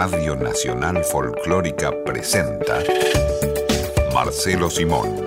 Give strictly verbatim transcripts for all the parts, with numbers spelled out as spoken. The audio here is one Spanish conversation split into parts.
Radio Nacional Folclórica presenta Marcelo Simón.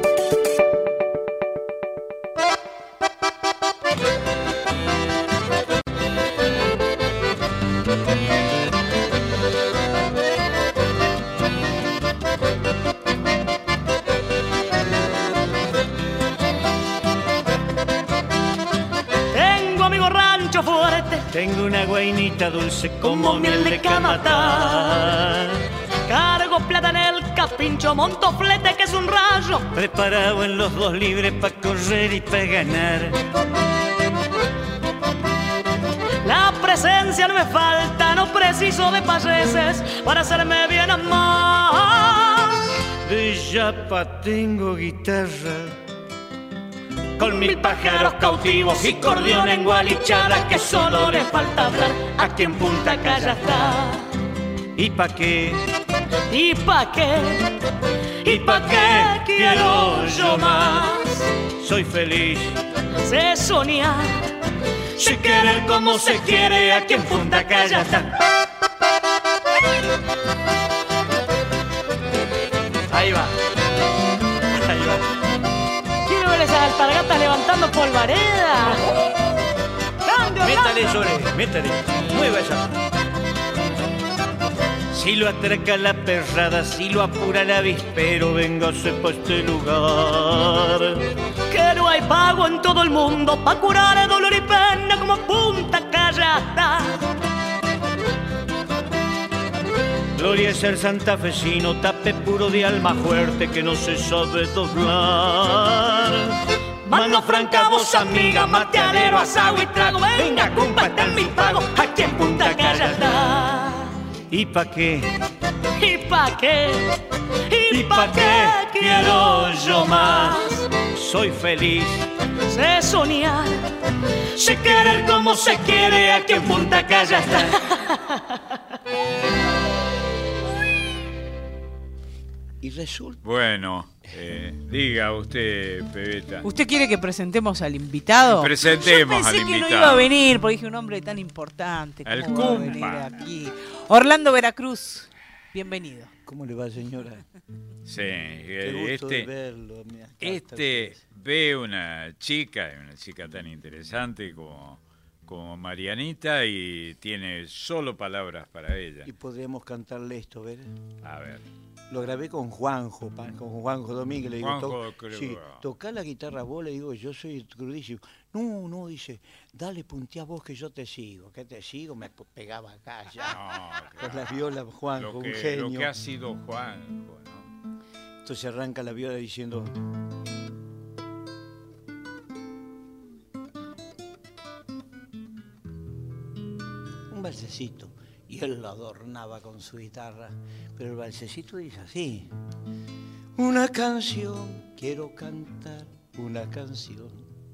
Tengo una guainita dulce como, como miel de Camatá. Cargo plata en el capincho, monto flete que es un rayo. Preparado en los dos libres pa' correr y pa' ganar. La presencia no me falta, no preciso de payeses para hacerme bien amar. De yapa tengo guitarra con mil pájaros cautivos y cordión en gualichada, que solo le falta hablar aquí en Punta Calla está. ¿Y pa' qué? ¿Y pa' qué? ¿Y pa' qué quiero yo más? Soy feliz, sé soñar, sé querer como se quiere aquí en Punta Calla está. Ahí va. Esas alpargatas levantando polvareda. Métale sobre, métale, mueva esa. Si lo atraca la perrada, si lo apura el avispero, véngase pa' este lugar. Que no hay pago en todo el mundo pa' curar el dolor y pena como Punta Calla está. Gloria es ser santafesino, tape puro de alma fuerte que no se sabe doblar. Mano franca, voz amiga, mateadero, asado y trago. Venga, compa, está en mi pago, aquí en Punta Calla está. ¿Y pa' qué? ¿Y pa' qué? ¿Y pa' qué quiero yo más? Soy feliz, sé soñar, sé querer como se quiere aquí en Punta Calla está. Y resulta... Bueno, eh, diga usted, Pebeta. ¿Usted quiere que presentemos al invitado? Presentemos Yo al pensé invitado. que no iba a venir porque dije un hombre tan importante. El ¿Cómo va a venir cumpa. aquí? Orlando Veracruz, bienvenido. ¿Cómo le va, señora? Sí, Qué eh, gusto este, de verlo. Mira, acá este está. ve una chica, una chica tan interesante como, como Marianita y tiene solo palabras para ella. Y podríamos cantarle esto, ¿ver? A ver. Lo grabé con Juanjo, pa, con Juanjo Domínguez. Le digo, Juanjo to Cruz. sí, tocá la guitarra vos, le digo, yo soy crudísimo. No, no, dice, dale, puntea vos que yo te sigo. ¿Qué te sigo? Me pegaba acá ya. No, Con claro. la viola, Juanjo, lo que, un genio. Lo que ha sido Juanjo, ¿no? Entonces arranca la viola diciendo... Un balsecito. Y él lo adornaba con su guitarra. Pero el balsecito dice así. Una canción, quiero cantar una canción.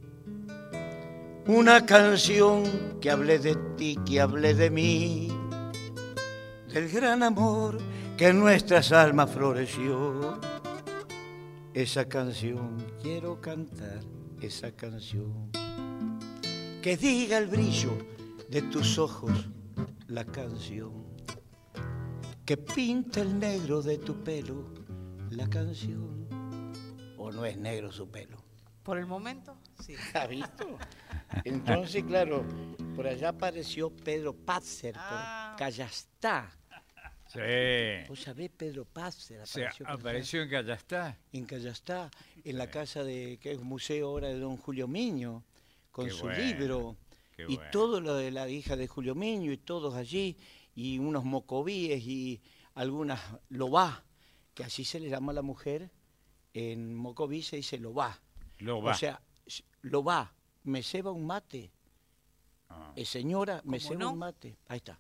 Una canción que hable de ti, que hable de mí. Del gran amor que en nuestras almas floreció. Esa canción, quiero cantar esa canción. Que diga el brillo de tus ojos la canción. Que pinta el negro de tu pelo la canción. ¿O no es negro su pelo? Por el momento, sí. ¿Ha visto? Entonces, claro, por allá apareció Pedro Pátzer, Ah. por Callastá. Sí. ¿Vos sabés, Pedro Pátzer Se apareció, por apareció en Callastá. en Callastá, en la casa de, que es un museo ahora de don Julio Miño, con Qué su bueno, libro, qué y bueno. todo lo de la hija de Julio Miño, y todos allí, y unos mocovíes, y algunas lobá, que así se le llama a la mujer, en mocoví se dice lobá. Lo va. O sea, lobá, me ceba un mate. Ah. Eh, señora, me ¿Cómo ceba no? un mate. Ahí está.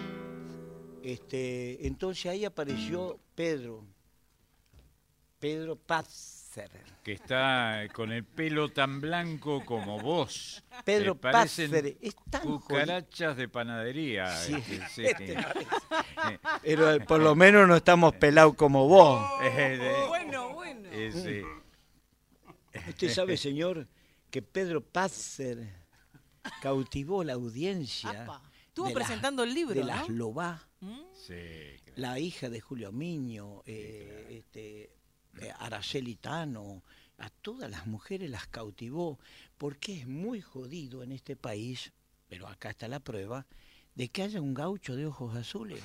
Este, entonces ahí apareció Pedro, Pedro Pátzer. Que está con el pelo tan blanco como vos. Pedro Le parecen Pátzer es tan cucarachas de panadería. Sí, este, sí. este Pero eh, por lo menos no estamos pelados como vos. Eh, de- Bueno, bueno. eh, sí. Usted sabe, señor, que Pedro Pátzer cautivó la audiencia. Apa. Estuvo de presentando las- el libro, de ¿no? las lobá. Sí, claro. La hija de Julio Miño, eh, Sí, este, eh, Araceli Tano, a todas las mujeres las cautivó, porque es muy jodido en este país, pero acá está la prueba, de que haya un gaucho de ojos azules.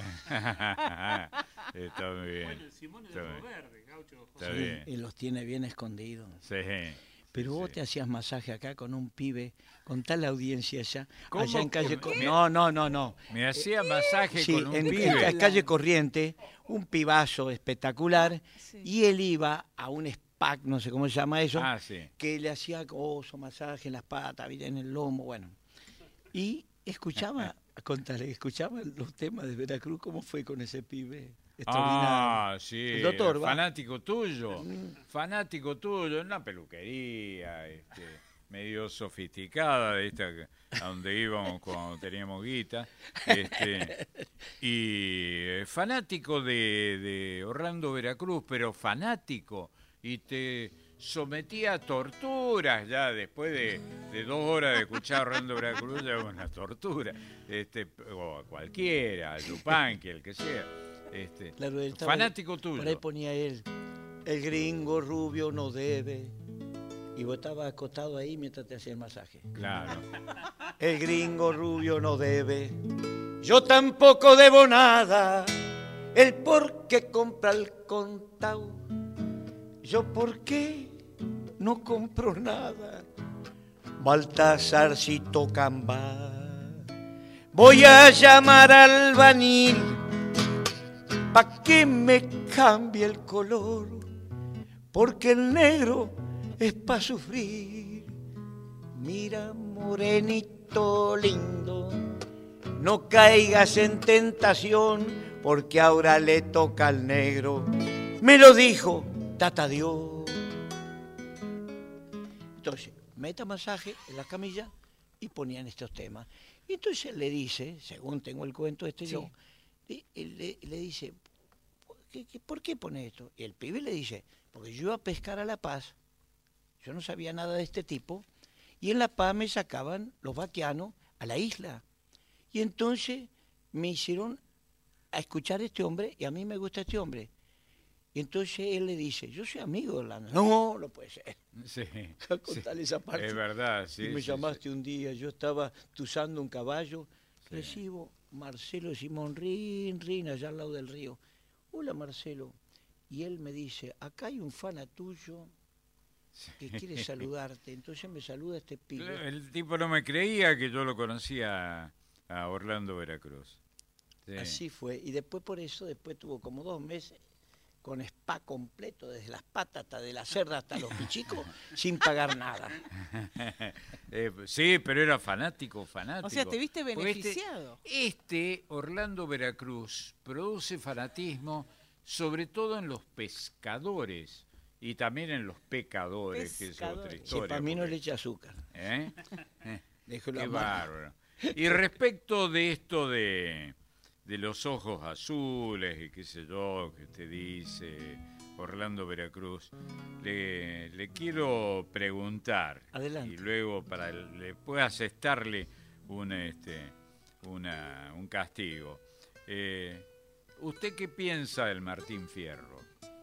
Está muy bien. Bueno, Simón es de Está ojos bien. verdes, gaucho. Está Sí, bien. y los tiene bien escondidos. Sí. Pero vos sí. te hacías masaje acá con un pibe, con tal audiencia allá, ¿Cómo allá en calle... que- Co- me- No, no, no, no. Me hacía masaje Sí, con un en, en pibe. ca- calle Corriente, un pibazo espectacular, Sí. y él iba a un spa, no sé cómo se llama eso, Ah, sí. que le hacía oso, masaje en las patas, en el lomo, bueno. Y escuchaba, contale, escuchaba los temas de Veracruz, ¿cómo fue con ese pibe? Extraordinario. Ah, sí. El doctor, va. fanático tuyo. Fanático tuyo en una peluquería, este, medio sofisticada, de esta que- a donde íbamos cuando teníamos guita. Este, y eh, fanático de, de Orlando Veracruz, pero fanático. Y te sometía a torturas ya después de, de dos horas de escuchar a Orlando Veracruz, ya era una tortura. Este, o a cualquiera, a Yupanqui, el que sea. Este, Claro, él estaba- fanático tuyo. Por ahí ponía él, el gringo rubio no debe. Y vos estabas acostado ahí mientras te hacía el masaje. Claro. El gringo rubio no debe, yo tampoco debo nada. El por qué compra el contao, yo por qué no compro nada. Baltasarcito Camba, voy a llamar al albañil pa' que me cambie el color, porque el negro es pa' sufrir. Mira, morenito lindo, no caigas en tentación, porque ahora le toca al negro. Me lo dijo Tata Dios. Entonces, meta masaje en la camilla y ponían estos temas. Y entonces le dice, según tengo el cuento este Sí. yo, y- y le, le dice, ¿por qué, qué- ¿por qué pone esto? Y el pibe le dice, porque yo iba a pescar a La Paz, yo no sabía nada de este tipo, y en La Paz me sacaban los vaquianos a la isla. Y entonces me hicieron a escuchar a este hombre, y a mí me gusta este hombre. Y entonces él le dice, yo soy amigo de Orlando. No, no puede ser. Sí. Contarle esa parte. Es verdad, sí. y me sí, llamaste sí. un día, yo estaba tuzando un caballo, recibo Marcelo Simón Rin, Rin, allá al lado del río. Hola Marcelo. Y él me dice, acá hay un fana tuyo que quiere saludarte. Entonces me saluda este pibe. El tipo no me creía que yo lo conocía a Orlando Veracruz. Sí. Así fue. Y después por eso, después tuvo como dos meses con spa completo, desde las patas hasta de la cerda hasta los pichicos, sin pagar nada. Eh, sí, pero era fanático, fanático. O sea, te viste Porque beneficiado. Este, este Orlando Veracruz produce fanatismo sobre todo en los pescadores y también en los pecadores, que es otra Pescadores. Si historia. para mí no porque- le echa azúcar. ¿Eh? Eh, Déjelo Qué amar. bárbaro. Y respecto de esto de, de los ojos azules y qué sé yo, que te dice Orlando Veracruz, le, le quiero preguntar. Adelante. Y luego para el- le puedas estarle un, este, una, un castigo. Eh, ¿Usted qué piensa del Martín Fierro?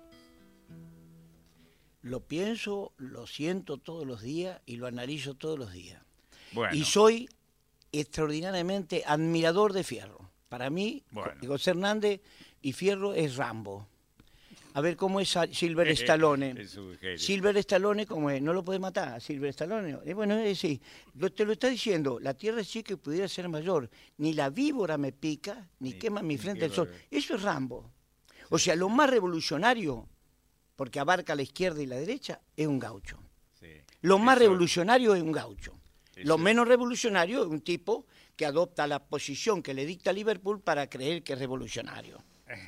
Lo pienso, lo siento todos los días y lo analizo todos los días. Bueno, Y soy extraordinariamente admirador de Fierro. Para mí, Bueno. José Hernández y Fierro es Rambo. A ver cómo es a- Silver Stallone. es un genio. Silver Stallone, ¿cómo es? No lo puede matar, Silver Stallone. Eh, bueno, es decir, lo- te lo está diciendo, la tierra es chica y pudiera ser mayor. Ni la víbora me pica, ni, Ni- quema mi ni frente el quema- sol. Eso es Rambo. O sea, lo más revolucionario, porque abarca la izquierda y la derecha, es un gaucho. Sí. Lo más Eso- revolucionario es un gaucho. Lo Eso- menos revolucionario es un tipo que adopta la posición que le dicta Liverpool para creer que es revolucionario.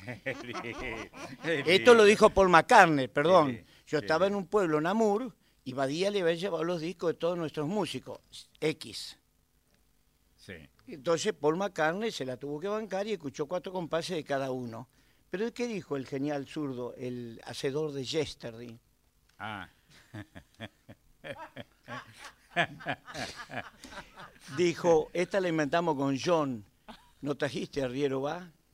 Esto lo dijo Paul McCartney, perdón. Sí, Yo sí. estaba en un pueblo, Namur, y Badía le había llevado los discos de todos nuestros músicos, X. Sí. Entonces Paul McCartney se la tuvo que bancar y escuchó cuatro compases de cada uno. Pero ¿qué dijo el genial zurdo, el hacedor de Yesterday? Ah, Dijo, esta la inventamos con John. ¿No trajiste arriero va?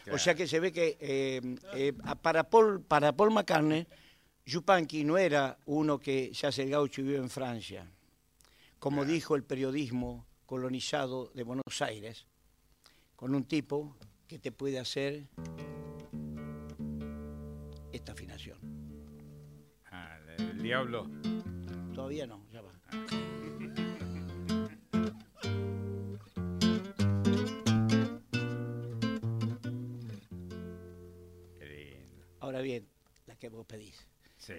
O sea que se ve que eh, eh, para, Paul, para Paul McCartney, Yupanqui no era uno que se hace el gaucho y vive en Francia, como dijo el periodismo colonizado de Buenos Aires, con un tipo que te puede hacer esta afinación. Ah, el diablo. Todavía no, ya va. Qué lindo. Ahora bien, la que vos pedís. Sí.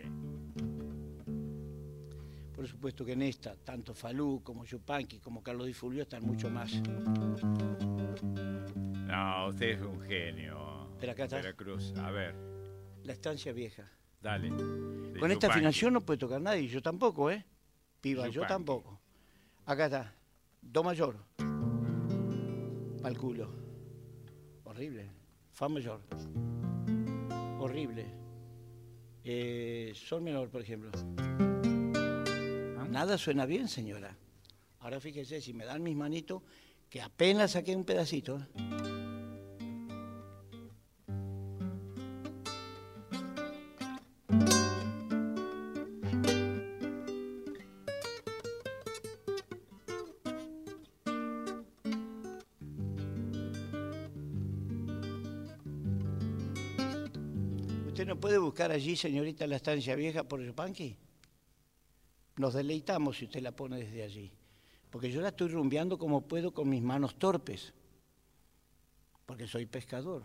Por supuesto que en esta, tanto Falú como Yupanqui como Carlos Di Fulvio están mucho más. No, usted es un genio. Pero acá está. Veracruz. A ver, La estancia vieja. dale. De Con esta Yupanqui. afinación no puede tocar nadie, yo tampoco, ¿eh? Piba, yo Yupanqui. tampoco. Acá está, Do mayor, pa'l culo, horrible. Fa mayor, horrible. Eh, sol menor, por ejemplo. Nada suena bien, señora. Ahora fíjese, si me dan mis manitos, que apenas saqué un pedacito. ¿eh? ¿Usted no puede buscar allí, señorita, la estancia vieja por Yupanqui? Nos deleitamos si usted la pone desde allí. Porque yo la estoy rumbeando como puedo con mis manos torpes. Porque soy pescador.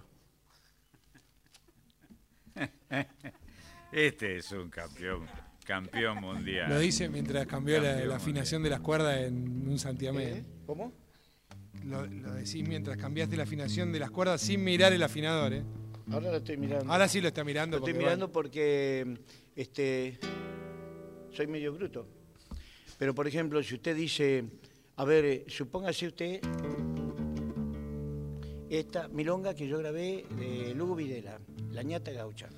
Este es un campeón, campeón mundial. Lo dice mientras cambió la, Campeón la afinación de las cuerdas en un santiamén. ¿Eh? ¿Cómo? Lo, lo decís mientras cambiaste la afinación de las cuerdas sin mirar el afinador, ¿eh? Ahora lo estoy mirando. Ahora sí lo está mirando. Lo estoy porque, mirando porque este, soy medio bruto. Pero, por ejemplo, si usted dice, a ver, eh, supóngase usted esta milonga que yo grabé de Lugo Videla, La ñata gaucha.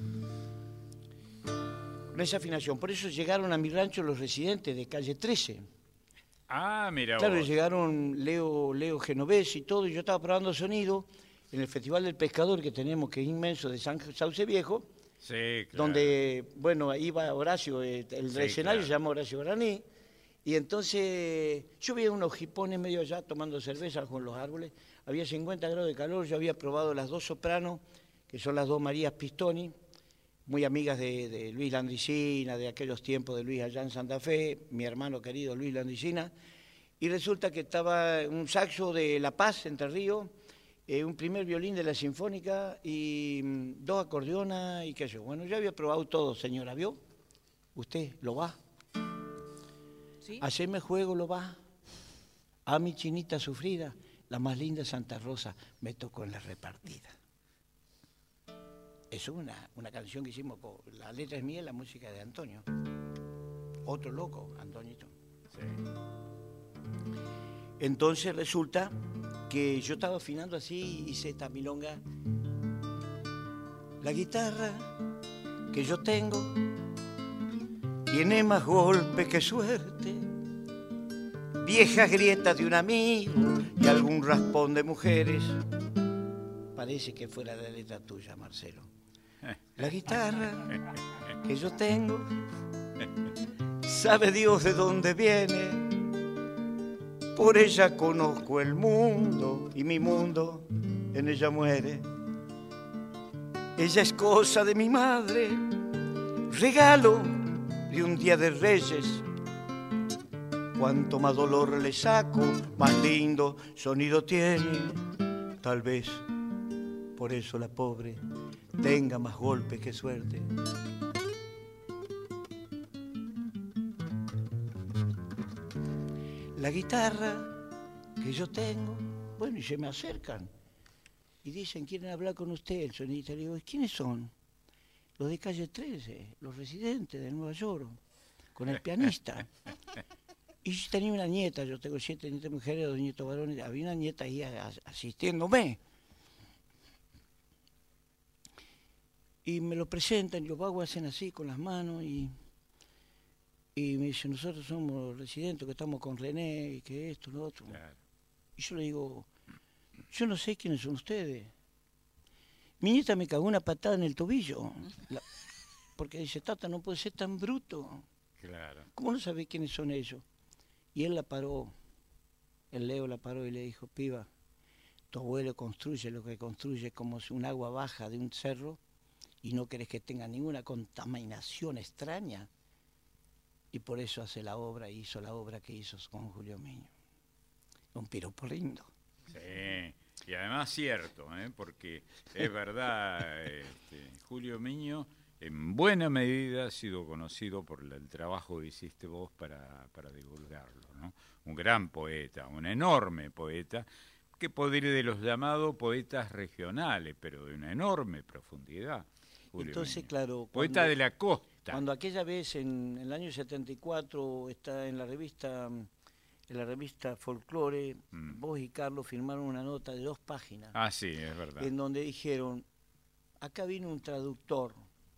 No es afinación. Por eso llegaron a mi rancho los residentes de calle trece. Ah, mira Claro, vos. llegaron Leo, Leo Genovés y todo, y yo estaba probando sonido en el Festival del Pescador que tenemos, que es inmenso, de San Sauce Viejo, Sí, claro. donde, bueno, ahí va Horacio, eh, el Sí, escenario claro. se llama Horacio Guaraní, y entonces yo vi unos jipones medio allá tomando cerveza con los árboles, había cincuenta grados de calor, yo había probado las dos sopranos, que son las dos Marías Pistoni, muy amigas de, de Luis Landricina, de aquellos tiempos de Luis allá en Santa Fe, mi hermano querido Luis Landricina, y resulta que estaba un saxo de La Paz, Entre Ríos, eh, un primer violín de la Sinfónica y mm, dos acordeonas y qué sé yo. Bueno, yo había probado todo, señora, ¿vio? ¿Usted lo va? ¿Sí? Hacerme juego lo va. A mi chinita sufrida, la más linda Santa Rosa, me tocó en la repartida. Es una, una canción que hicimos, con, la letra es mía y la música es de Antonio. Otro loco, Antonito. Sí. Entonces resulta que yo estaba afinando así y hice esta milonga. La guitarra que yo tengo tiene más golpe que suerte, viejas grietas de un amigo y algún raspón de mujeres. Parece que fuera la letra tuya, Marcelo. La guitarra que yo tengo, sabe Dios de dónde viene. Por ella conozco el mundo y mi mundo en ella muere. Ella es cosa de mi madre, regalo de un día de reyes. Cuanto más dolor le saco, más lindo sonido tiene. Tal vez por eso la pobre tenga más golpes que suerte. La guitarra que yo tengo, bueno, y se me acercan y dicen, quieren hablar con usted, el sonidista. Le digo, ¿quiénes son? Los de calle trece, los residentes de Nueva York, con el pianista. Y yo tenía una nieta, yo tengo siete nietas mujeres, dos nietos varones, había una nieta ahí asistiéndome. Y me lo presentan, y los vagos hacen así con las manos y... Y me dice, nosotros somos residentes, que estamos con René, y que esto, lo otro. Claro. Y yo le digo, yo no sé quiénes son ustedes. Mi nieta me cagó una patada en el tobillo. La, porque dice, Tata, no puede ser tan bruto. Claro. ¿Cómo no sabés quiénes son ellos? Y él la paró, el Leo la paró y le dijo, piba, tu abuelo construye lo que construye como si un agua baja de un cerro y no querés que tenga ninguna contaminación extraña. Y por eso hace la obra, hizo la obra que hizo con Julio Miño. Un piropo lindo. Sí, y además cierto, ¿eh? Porque es verdad, este, Julio Miño en buena medida ha sido conocido por el trabajo que hiciste vos para, para divulgarlo, ¿no? Un gran poeta, un enorme poeta, que podría de los llamados poetas regionales, pero de una enorme profundidad. Julio Entonces, Miño. claro, Poeta cuando, de la costa. Cuando aquella vez, en, en el año setenta y cuatro, está en la revista, en la revista Folklore, mm. vos y Carlos firmaron una nota de dos páginas. Ah, sí, es verdad. En donde dijeron, acá vino un traductor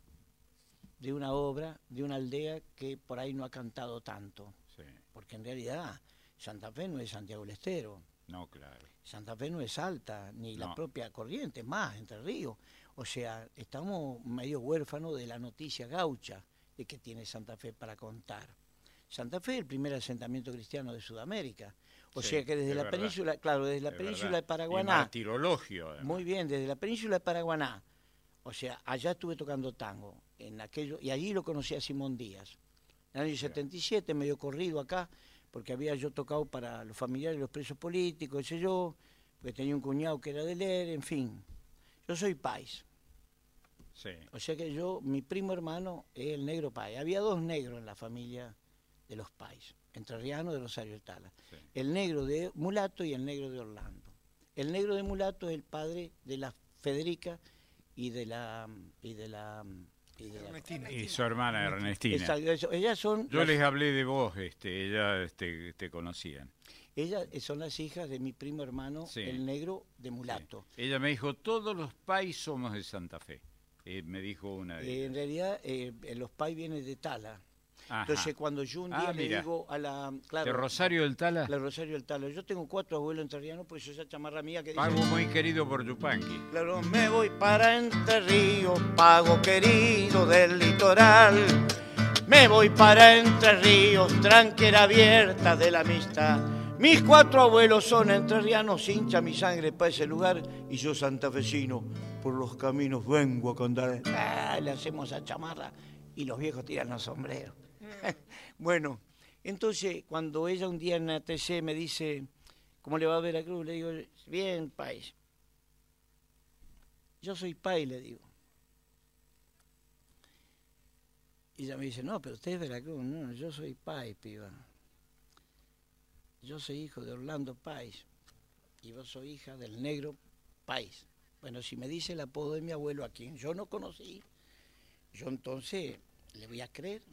de una obra, de una aldea que por ahí no ha cantado tanto. Sí. Porque en realidad Santa Fe no es Santiago del Estero. No, claro. Santa Fe no es Salta, ni no. la propia Corrientes, más, Entre Ríos. O sea, estamos medio huérfanos de la noticia gaucha de que tiene Santa Fe para contar. Santa Fe es el primer asentamiento cristiano de Sudamérica. O sí, sea que desde la verdad. península, claro, desde la es península verdad. de Paraguaná. Y martirologio, además. Muy bien, desde la península de Paraguaná. O sea, allá estuve tocando tango, en aquello, y allí lo conocí a Simón Díaz. En el año setenta y siete, medio corrido acá, porque había yo tocado para los familiares de los presos políticos, qué sé yo, porque tenía un cuñado que era de leer, en fin. Yo soy país. Sí. O sea que yo, mi primo hermano es el negro país. Había dos negros en la familia de los país, entrerriano de Rosario del Tala. Sí. El negro de Mulato y el negro de Orlando. El negro de Mulato es el padre de la Federica y de la y de la y, de Ernestina. La, y su hermana Ernestina. Exacto, ellas son yo las, les hablé de vos, este, ellas este, te conocían. Ellas son las hijas de mi primo hermano, sí. el negro de Mulato. Sí. Ella me dijo, todos los pais somos de Santa Fe. Eh, me dijo una de eh, En realidad, eh, los pais vienen de Tala. Ajá. Entonces, cuando yo un día ah, le digo a la... Claro, ¿de Rosario del Tala? La Rosario del Tala. Yo tengo cuatro abuelos entrerrianos, pues esa chamarra mía que dice... Pago muy querido por Yupanqui. Claro, me voy para Entre Ríos, pago querido del litoral. Me voy para Entre Ríos, tranquera abierta de la amistad. Mis cuatro abuelos son entrerrianos, hincha mi sangre para ese lugar. Y yo santafesino, por los caminos vengo a contar. Ah, le hacemos a chamarra y los viejos tiran los sombreros. Bueno, entonces cuando ella un día en la T C me dice, ¿cómo le va a Veracruz? Le digo, bien, país. Yo soy país, le digo. Y ella me dice, no, pero usted es Veracruz. No, yo soy país, piba. Yo soy hijo de Orlando Páez y vos soy hija del negro Páez. Bueno, si me dice el apodo de mi abuelo, a quien yo no conocí, yo entonces le voy a creer.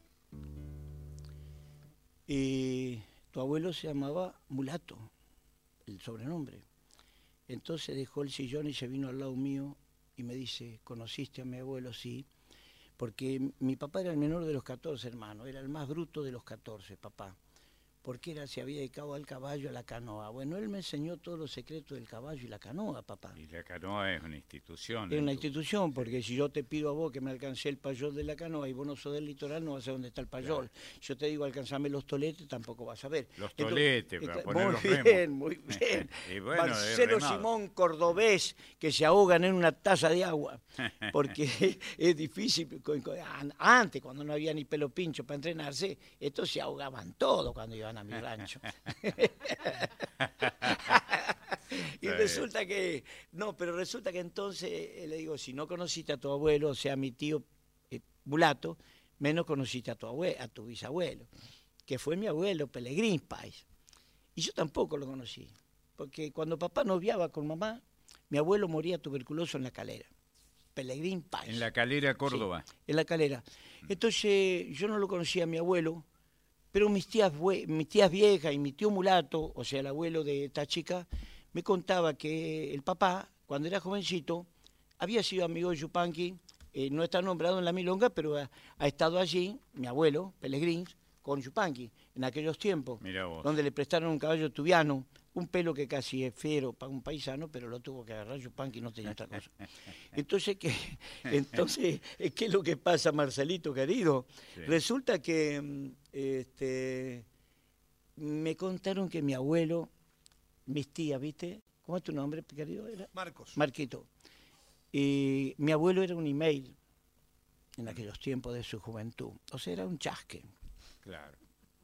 Y tu abuelo se llamaba Mulato, el sobrenombre. Entonces dejó el sillón y se vino al lado mío y me dice, ¿conociste a mi abuelo? Sí, porque mi papá era el menor de los catorce hermanos, era el más bruto de los catorce, papá. Porque era, se había dedicado al caballo, a la canoa. Bueno, él me enseñó todos los secretos del caballo y la canoa, papá. Y la canoa es una institución. Es una institución, porque si yo te pido a vos que me alcancé el payol de la canoa y vos no sos del litoral, no vas a saber dónde está el payol. Claro. Yo te digo, alcanzame los toletes, tampoco vas a ver. Los toletes, Entonces, para poner los Muy bien, muy bien. Y bueno, Marcelo Simón, cordobés, que se ahogan en una taza de agua, porque es difícil. Antes, cuando no había ni pelo pincho para entrenarse, estos se ahogaban todos cuando iban a mi rancho. Y resulta que, no, pero resulta que entonces eh, le digo, si no conociste a tu abuelo, o sea, mi tío eh, Mulato, menos conociste a tu abuelo, a tu bisabuelo, que fue mi abuelo, Pelegrín Páez. Y yo tampoco lo conocí, porque cuando papá noviaba con mamá, mi abuelo moría tuberculoso en La Calera. Pelegrín Páez. En La Calera, Córdoba. Sí, en La Calera. Entonces, yo no lo conocía a mi abuelo, pero mis tías, mis tías viejas y mi tío Mulato, o sea, el abuelo de esta chica, me contaba que el papá, cuando era jovencito, había sido amigo de Yupanqui, eh, no está nombrado en la milonga, pero ha, ha estado allí, mi abuelo, Pelegrín, con Yupanqui, en aquellos tiempos, donde le prestaron un caballo tubiano un pelo que casi es fiero para un paisano, pero lo tuvo que agarrar Yupanqui y no tenía otra cosa. Entonces, ¿qué, entonces, ¿qué es lo que pasa, Marcelito, querido? Sí. Resulta que este, me contaron que mi abuelo, mis tías, ¿viste? ¿Cómo es tu nombre, querido? ¿Era? Marcos. Marquito. Y mi abuelo era un email en aquellos tiempos de su juventud. O sea, era un chasque. Claro.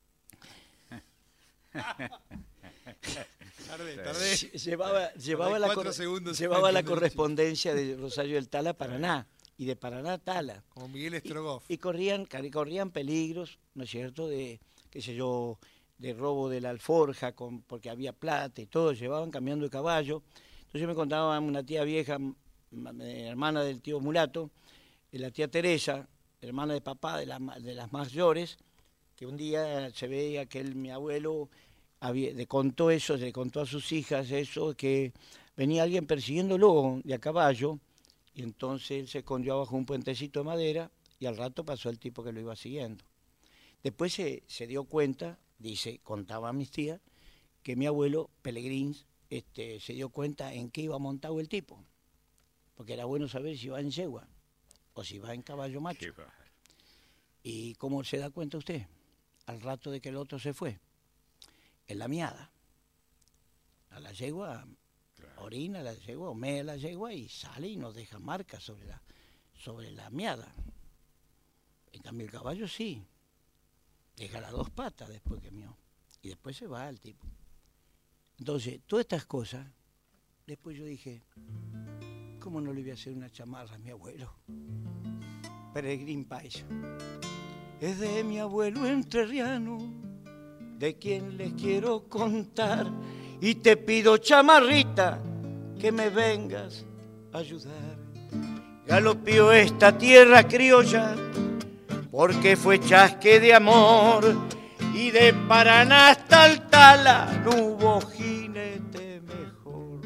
Tardé, tardé. Llevaba, llevaba, la, cor llevaba la correspondencia de Rosario del Tala a Paraná y de Paraná a Tala. Como Miguel Strogoff. Y, y corrían, corrían peligros, ¿no es cierto?, de, qué sé yo, de robo de la alforja, con, porque había plata y todo, llevaban cambiando de caballo. Entonces me contaba una tía vieja, hermana del tío Mulato, la tía Teresa, hermana de papá, de, la, de las mayores, que un día se veía que él, mi abuelo, había, le contó eso, le contó a sus hijas eso, que venía alguien persiguiéndolo de a caballo, y entonces él se escondió abajo un puentecito de madera, y al rato pasó el tipo que lo iba siguiendo. Después se, se dio cuenta, dice, contaba a mis tías, que mi abuelo, Pelegrín, este, se dio cuenta en qué iba montado el tipo, porque era bueno saber si iba en yegua, o si va en caballo macho. ¿Y cómo se da cuenta usted? Al rato de que el otro se fue, en la miada. A la yegua, claro. Orina la yegua, o mea la yegua y sale y nos deja marcas sobre la, sobre la miada. En cambio el caballo sí, deja las dos patas después que mió. Y después se va el tipo. Entonces, todas estas cosas, después yo dije, ¿cómo no le voy a hacer una chamarra a mi abuelo? Peregrín Paisa. Es de mi abuelo entrerriano, de quien les quiero contar, y te pido, chamarrita, que me vengas a ayudar. Galopió esta tierra criolla, porque fue chasque de amor, y de Paraná hasta el Tala no hubo jinete mejor.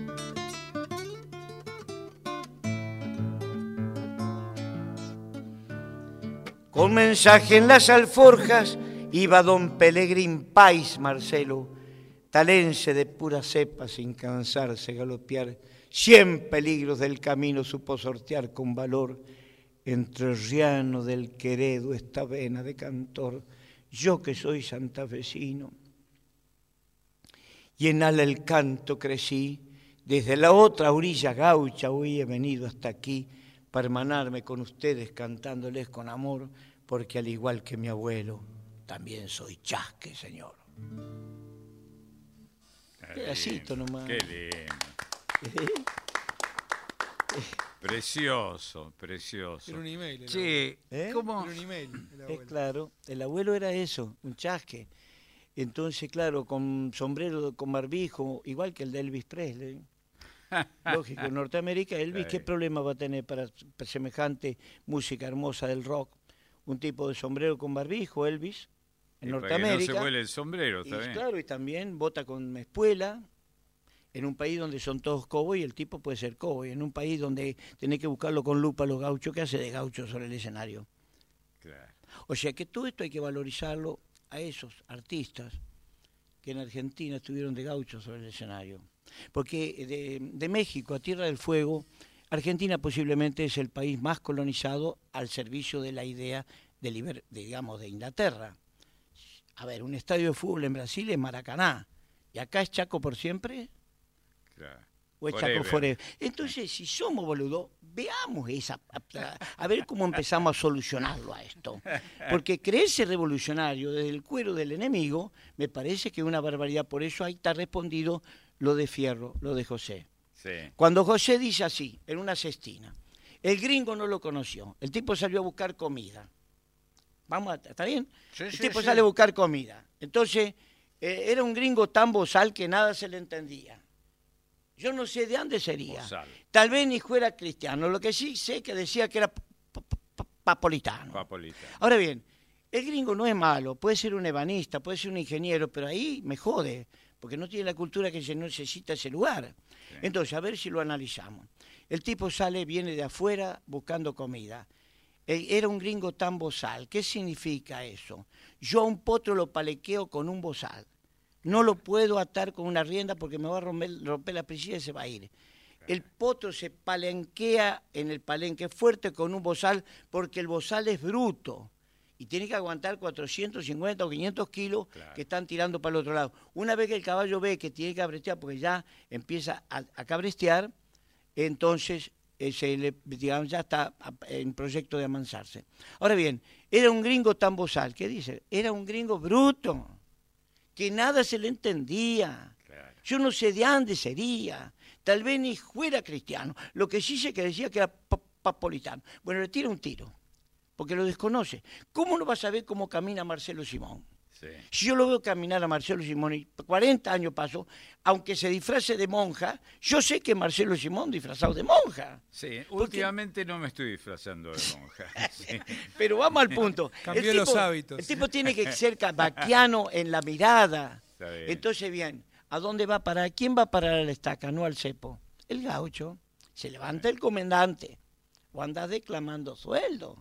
Con mensaje en las alforjas iba don Pelegrín Pais, Marcelo, talense de pura cepa, sin cansarse galopear. Cien peligros del camino supo sortear con valor, entrerriano del Queredo esta vena de cantor. Yo que soy santafesino y en ala el canto crecí, desde la otra orilla gaucha hoy he venido hasta aquí para hermanarme con ustedes cantándoles con amor, porque al igual que mi abuelo, también soy chasque, señor. Qué pedacito nomás. Qué lindo. Precioso, precioso. Era un email. El sí, ¿eh? ¿Cómo? Era un email. El Es claro, el abuelo era eso, un chasque. Entonces, claro, con sombrero, con barbijo, igual que el de Elvis Presley. Lógico, en Norteamérica, Elvis, ¿qué problema va a tener para, para semejante música hermosa del rock? Un tipo de sombrero con barbijo, Elvis, en y Norteamérica. Para que no se vuele el sombrero, está y, bien. Claro, y también bota con espuela. En un país donde son todos cowboy, el tipo puede ser cowboy. En un país donde tenés que buscarlo con lupa los gauchos, ¿qué hace de gaucho sobre el escenario? Claro. O sea que todo esto hay que valorizarlo a esos artistas que en Argentina estuvieron de gauchos sobre el escenario. Porque de, de México a Tierra del Fuego, Argentina posiblemente es el país más colonizado al servicio de la idea de, liber, de digamos, de Inglaterra. A ver, un estadio de fútbol en Brasil es Maracaná, y acá es Chaco por siempre. Claro. O es Chaco Forever. Entonces, si somos boludos, veamos esa, a, a ver cómo empezamos a solucionarlo a esto. Porque creerse revolucionario desde el cuero del enemigo, me parece que es una barbaridad. Por eso ahí está respondido lo de Fierro, lo de José. Sí. Cuando José dice así, en una cestina, el gringo no lo conoció, el tipo salió a buscar comida. Vamos, a, ¿está bien? Sí, el sí, tipo sí. sale a buscar comida. Entonces, eh, era un gringo tan bozal que nada se le entendía. Yo no sé de dónde sería. Bozal. Tal vez ni fuera cristiano. Lo que sí sé que decía que era papolitano. Papolitano. Ahora bien, el gringo no es malo. Puede ser un ebanista, puede ser un ingeniero, pero ahí me jode, porque no tiene la cultura que se necesita ese lugar. Sí. Entonces, a ver si lo analizamos. El tipo sale, viene de afuera buscando comida. Era un gringo tan bozal. ¿Qué significa eso? Yo a un potro lo palequeo con un bozal. No lo puedo atar con una rienda porque me va a romper, romper la priscilla y se va a ir. El potro se palenquea en el palenque fuerte con un bozal porque el bozal es bruto y tiene que aguantar cuatrocientos cincuenta o quinientos kilos claro. que están tirando para el otro lado. Una vez que el caballo ve que tiene que cabrestear porque ya empieza a, a cabrestear, entonces eh, se le, digamos, ya está en proyecto de amansarse. Ahora bien, era un gringo tan bozal, ¿qué dice? Era un gringo bruto, que nada se le entendía. Claro. Yo no sé de dónde sería. Tal vez ni fuera cristiano. Lo que sí sé que decía que era papolitano. Bueno, le tira un tiro, porque lo desconoce. ¿Cómo no va a saber cómo camina Marcelo Simón? Sí. Si yo lo veo caminar a Marcelo Simón y cuarenta años pasó, aunque se disfrace de monja, yo sé que Marcelo Simón disfrazado de monja. Sí, porque... últimamente no me estoy disfrazando de monja. Sí. Pero vamos al punto. Cambió el tipo, los hábitos. El tipo tiene que ser vaquiano en la mirada. Bien. Entonces, bien, ¿a dónde va a parar? ¿Quién va a parar a la estaca, no al cepo? El gaucho. Se levanta el comandante o anda declamando sueldo.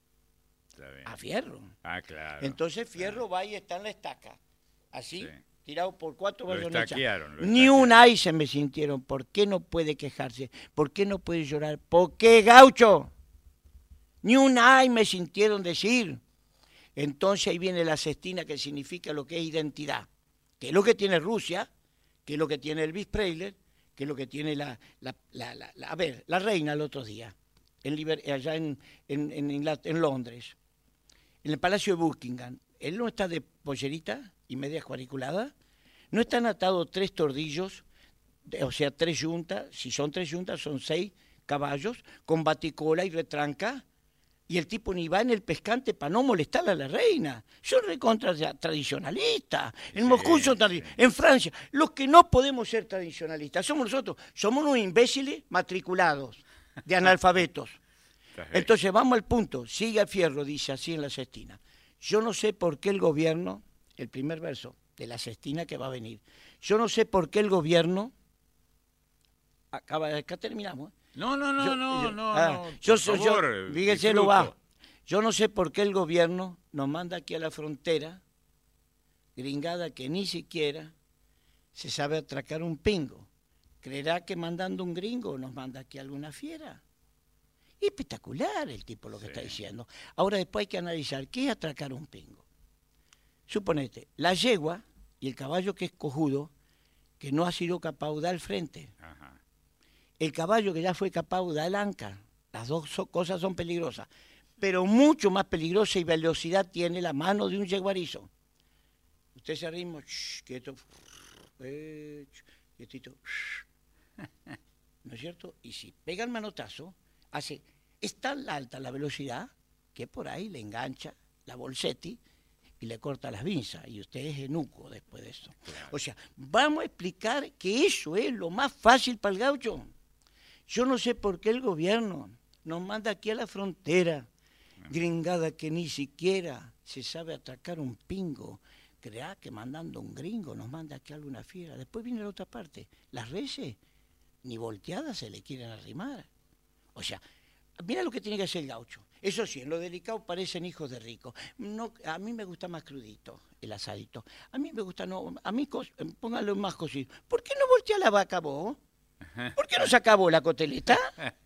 A Fierro. Ah, claro. Entonces Fierro claro. va y está en la estaca. Así, sí. tirado por cuatro bayonetas. Ni un ay se me sintieron. ¿Por qué no puede quejarse? ¿Por qué no puede llorar? ¿Por qué, gaucho? Ni un ay me sintieron decir. Entonces ahí viene la cestina, que significa lo que es identidad. Que es lo que tiene Rusia, que es lo que tiene Elvis Presley, que es lo que tiene la, la, la, la, la a ver, la reina el otro día, en Liber, allá en, en, en, en Londres. En el Palacio de Buckingham, él no está de pollerita y media cuadriculada, no están atados tres tordillos, o sea, tres yuntas, si son tres yuntas son seis caballos, con baticola y retranca, y el tipo ni va en el pescante para no molestar a la reina. Son recontra tradicionalistas. En sí, Moscú son tradicionalistas. Sí. En Francia, los que no podemos ser tradicionalistas somos nosotros, somos unos imbéciles matriculados, de analfabetos. Entonces vamos al punto, sigue Fierro, dice así en la cestina. Yo no sé por qué el gobierno, el primer verso de la cestina que va a venir, yo no sé por qué el gobierno, acaba, acá terminamos. ¿eh? No, no, no, yo, no, yo, no, ah, no, yo, por favor, yo, fíjese, lo va. Yo no sé por qué el gobierno nos manda aquí a la frontera, gringada que ni siquiera se sabe atracar un pingo. ¿Creerá que mandando un gringo nos manda aquí alguna fiera? Espectacular el tipo lo que sí. está diciendo. Ahora después hay que analizar qué es atracar un pingo. Suponete, la yegua y el caballo que es cojudo, que no ha sido capaz de dar al frente. Ajá. El caballo que ya fue capaz de dar el anca. Las dos so, cosas son peligrosas. Pero mucho más peligrosa y velocidad tiene la mano de un yeguarizo. Usted se arrima, shh, quieto, eh, quietito, shh. ¿No es cierto? Y si pega el manotazo, hace, es tan alta la velocidad que por ahí le engancha la bolsetti y le corta las vinzas, y usted es enuco después de eso. Claro. O sea, vamos a explicar que eso es lo más fácil para el gaucho. Yo no sé por qué el gobierno nos manda aquí a la frontera, gringada que ni siquiera se sabe atracar un pingo. Crea que mandando un gringo nos manda aquí a alguna fiera. Después viene la otra parte, las reses ni volteadas se le quieren arrimar. O sea, mira lo que tiene que hacer el gaucho. Eso sí, en lo delicado parecen hijos de ricos. No, a mí me gusta más crudito, el asadito. A mí me gusta, no, a mí póngalo más cocido. ¿Por qué no voltea la vaca vos? ¿Por qué no se acabó la coteleta?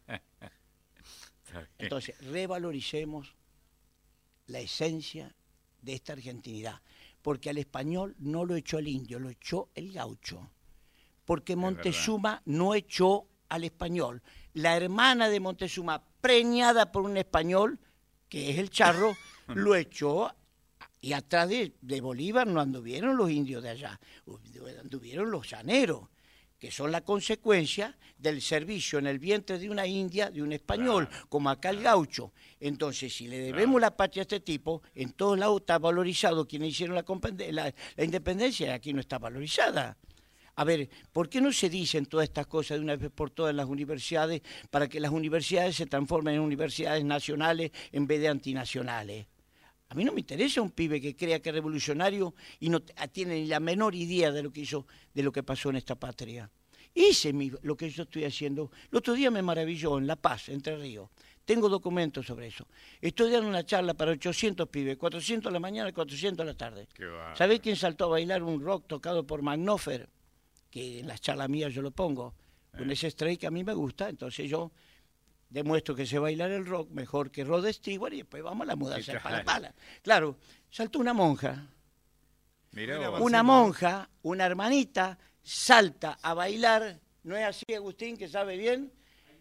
Entonces, revaloricemos la esencia de esta argentinidad. Porque al español no lo echó el indio, lo echó el gaucho. Porque Montezuma no echó al español. La hermana de Montezuma, preñada por un español, que es el charro, lo echó, y atrás de, de Bolívar no anduvieron los indios de allá, anduvieron los llaneros, que son la consecuencia del servicio en el vientre de una india, de un español, claro, como acá el gaucho. Entonces, si le debemos claro. la patria a este tipo, en todos lados está valorizado. Quienes hicieron la, la, la independencia, aquí no está valorizada. A ver, ¿por qué no se dicen todas estas cosas de una vez por todas en las universidades para que las universidades se transformen en universidades nacionales en vez de antinacionales? A mí no me interesa un pibe que crea que es revolucionario y no tiene ni la menor idea de lo que hizo, de lo que pasó en esta patria. Hice mi, lo que yo estoy haciendo. El otro día me maravilló en La Paz, Entre Ríos. Tengo documentos sobre eso. Estoy dando una charla para ochocientos pibes, cuatrocientos a la mañana y cuatrocientos a la tarde. ¿Sabés quién saltó a bailar un rock tocado por Magnófer? Que en las charlas mías yo lo pongo. Eh. Un S-Stray que a mí me gusta, entonces yo demuestro que sé bailar el rock mejor que Rod Stewart y después vamos a la mudanza de pala pala. Claro, saltó una monja. Mirá, una monja, una hermanita, salta a bailar. ¿No es así, Agustín, que sabe bien?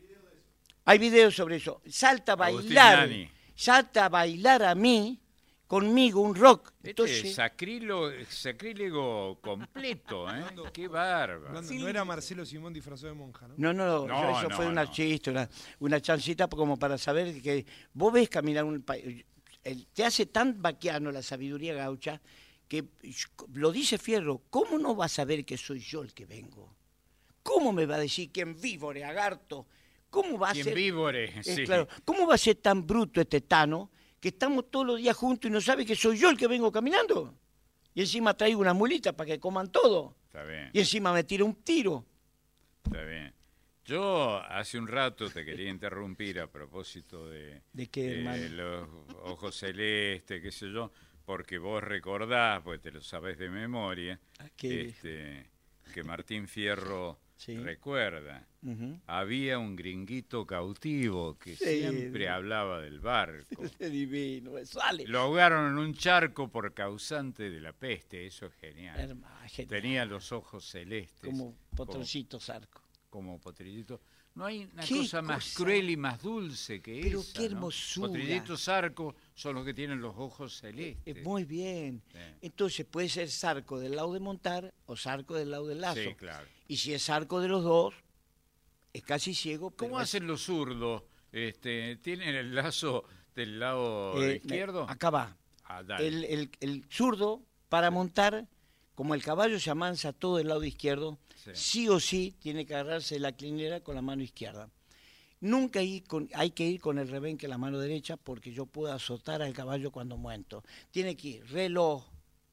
Hay videos sobre eso. Salta a bailar, salta a bailar a mí, conmigo, un rock. Entonces, este sacrílego, sacrílego completo, ¿eh? Qué bárbaro. No era Marcelo Simón disfrazado de monja, ¿no? No, no, no eso no, fue una no. chiste, una, una chancita como para saber que vos ves caminar un país. Te hace tan vaquiano la sabiduría gaucha que lo dice Fierro, ¿cómo no va a saber que soy yo el que vengo? ¿Cómo me va a decir que en víbore, agarto? ¿Cómo va a ser? Víbore, eh, sí. Claro, ¿cómo va a ser tan bruto este Tano que estamos todos los días juntos y no sabe que soy yo el que vengo caminando? Y encima traigo una mulita para que coman todo. Está bien. Y encima me tira un tiro. Está bien. Yo hace un rato te quería interrumpir a propósito de, ¿De qué, eh, los ojos celestes, qué sé yo, porque vos recordás, pues te lo sabés de memoria, este, que Martín Fierro sí. recuerda. Uh-huh. Había un gringuito cautivo que sí, siempre hablaba del barco. Es divino, sale. Lo ahogaron en un charco por causante de la peste, eso es genial. Hermano, genial. Tenía los ojos celestes. Como Potrocito Zarco. Como Potrillito. No hay una cosa más cosa? cruel y más dulce que Pero esa. Pero qué hermosura. ¿No? Potrillito Zarco son los que tienen los ojos celestes. Eh, muy bien. Sí. Entonces puede ser Zarco del lado de montar o Zarco del lado del lazo. Sí, claro. Y si es Zarco de los dos, es casi ciego. ¿Cómo pero hacen es... los zurdos? Este, ¿Tienen el lazo del lado eh, izquierdo? Acá va. Ah, el, el, el zurdo, para sí. montar, como el caballo se amansa todo del lado izquierdo, sí. sí o sí tiene que agarrarse la clinera con la mano izquierda. Nunca hay, con, hay que ir con el rebenque en la mano derecha porque yo puedo azotar al caballo cuando muento. Tiene que ir reloj,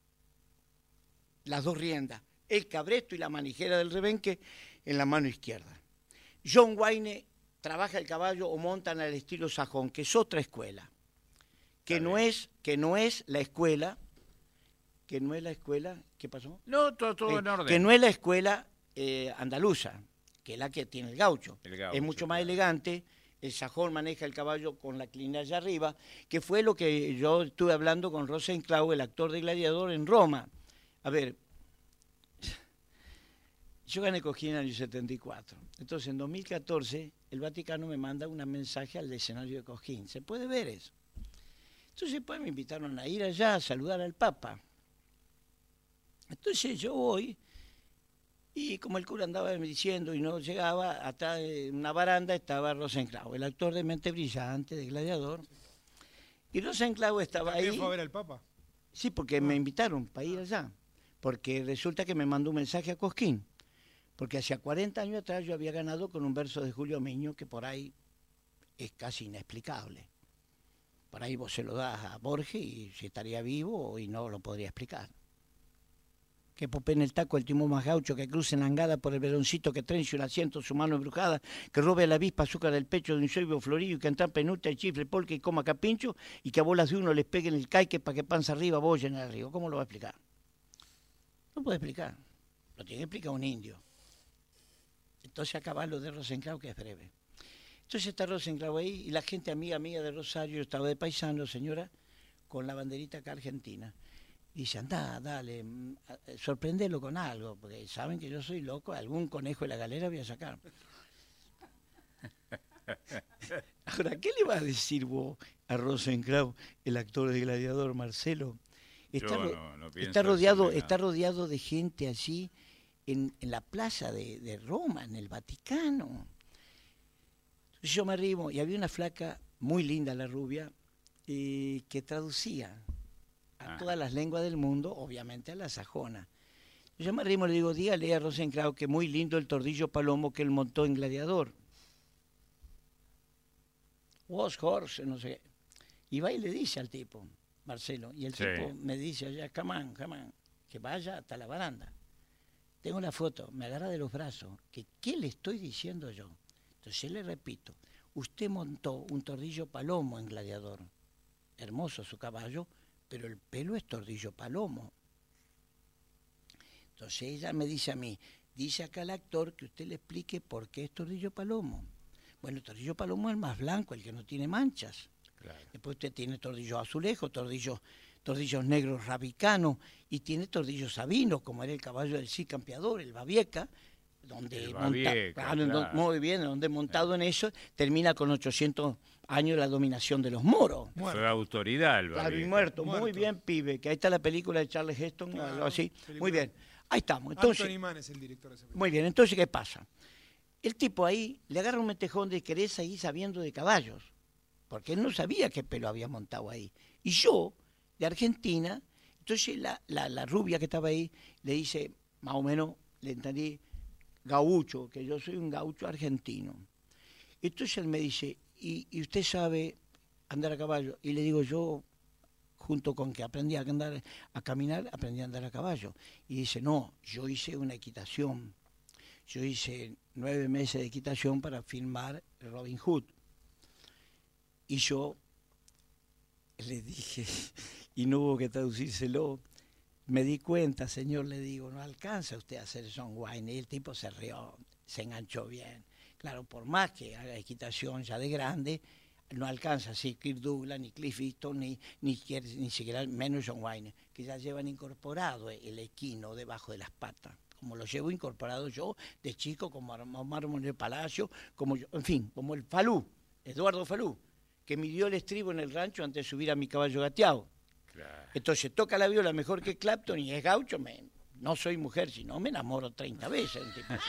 las dos riendas, el cabresto y la manijera del rebenque en la mano izquierda. John Wayne trabaja el caballo o montan al estilo sajón, que es otra escuela, que no es, que no es la escuela, que no es la escuela, ¿qué pasó? No, todo, todo eh, en orden. Que no es la escuela eh, andaluza, que es la que tiene el gaucho. El gaucho es mucho claro. más elegante, el sajón maneja el caballo con la clinera allá arriba, que fue lo que yo estuve hablando con Rosenclau, el actor de Gladiador, en Roma. A ver, yo gané Cosquín en el año setenta y cuatro. Entonces, en dos mil catorce, el Vaticano me manda un mensaje al escenario de Cosquín. ¿Se puede ver eso? Entonces, pues me invitaron a ir allá a saludar al Papa. Entonces, yo voy, y como el cura andaba diciendo y no llegaba, atrás de una baranda estaba Rosenclau, el actor de Mente Brillante, de Gladiador. Y Rosenclau estaba ahí. ¿También fue a ver al Papa? Sí, porque me invitaron para ir allá. Porque resulta que me mandó un mensaje a Cosquín. Porque hacía cuarenta años atrás yo había ganado con un verso de Julio Miño que por ahí es casi inexplicable. Por ahí vos se lo das a Borges y si estaría vivo y no lo podría explicar. Que popé en el taco el timón más gaucho, que cruce en la angada por el veroncito, que trence un asiento su mano embrujada, que robe a la avispa azúcar del pecho de un ceibo florido y que entrampe en el chifle, polque y coma capincho y que a bolas de uno les peguen el caique para que panza arriba bollen el río. ¿Cómo lo va a explicar? No puede explicar. Lo tiene que explicar un indio. Entonces acaba lo de Rosenclau, que es breve. Entonces está Rosenclau ahí y la gente amiga mía de Rosario, yo estaba de paisano, señora, con la banderita acá argentina. Y dice, andá, dale, sorprendelo con algo, porque saben que yo soy loco, algún conejo de la galera voy a sacar. Ahora, ¿qué le vas a decir vos a Rosenclau, el actor de Gladiador, Marcelo? Está, yo no, no está, rodeado, está rodeado de gente allí en, en la plaza de, de Roma, en el Vaticano. Entonces yo me arrimo y había una flaca muy linda, la rubia, eh, que traducía a ah. todas las lenguas del mundo, obviamente a la sajona. Yo me arrimo y le digo, dígale a Rosenclau que muy lindo el tordillo palomo que él montó en Gladiador. Was horse, no sé. Y va y le dice al tipo, Marcelo, y el sí. tipo me dice allá, camán, camán, que vaya hasta la baranda. Tengo la foto, me agarra de los brazos, que ¿qué le estoy diciendo yo? Entonces le repito, usted montó un tordillo palomo en Gladiador. Hermoso su caballo, pero el pelo es tordillo palomo. Entonces ella me dice a mí, dice acá el actor que usted le explique por qué es tordillo palomo. Bueno, el tordillo palomo es el más blanco, el que no tiene manchas. Claro. Después usted tiene tordillo azulejo, tordillos, tordillos negros rabicanos, y tiene tordillos sabinos, como era el caballo del Cid Campeador, el Babieca, donde el monta, Babieca, claro, claro. Muy bien, donde montado en eso termina con ochocientos años la dominación de los moros. Muerto. Fue autoridad el Babieca. Claro, y muerto. muerto. Muy bien, pibe, que ahí está la película de Charles Heston, claro, algo así. Película. Muy bien, ahí estamos. Entonces, Anthony Mann es el director de esa película. muy bien, entonces, ¿qué pasa? El tipo ahí le agarra un metejón de querer seguir sabiendo de caballos, porque él no sabía qué pelo había montado ahí. Y yo, de Argentina, entonces la, la, la rubia que estaba ahí le dice, más o menos, le entendí, gaucho, que yo soy un gaucho argentino. Entonces él me dice, ¿y, y usted sabe andar a caballo? Y le digo, yo, junto con que aprendí a andar a caminar, aprendí a andar a caballo. Y dice, no, yo hice una equitación. Yo hice nueve meses de equitación para filmar Robin Hood. Y yo le dije, y no hubo que traducírselo, me di cuenta, señor, le digo, no alcanza usted a hacer John Wayne. Y el tipo se rió, se enganchó bien. Claro, por más que haga equitación ya de grande, no alcanza así Kirk Douglas, ni Cliff Easton, ni, ni, ni siquiera menos John Wayne, que ya llevan incorporado el equino debajo de las patas, como lo llevo incorporado yo de chico, como Omar Monel Palacio, como yo, en fin, como el Falú, Eduardo Falú, que midió el estribo en el rancho antes de subir a mi caballo gateado. Claro. Entonces toca la viola mejor que Clapton y es gaucho, me, no soy mujer, sino me enamoro treinta veces. Un tipo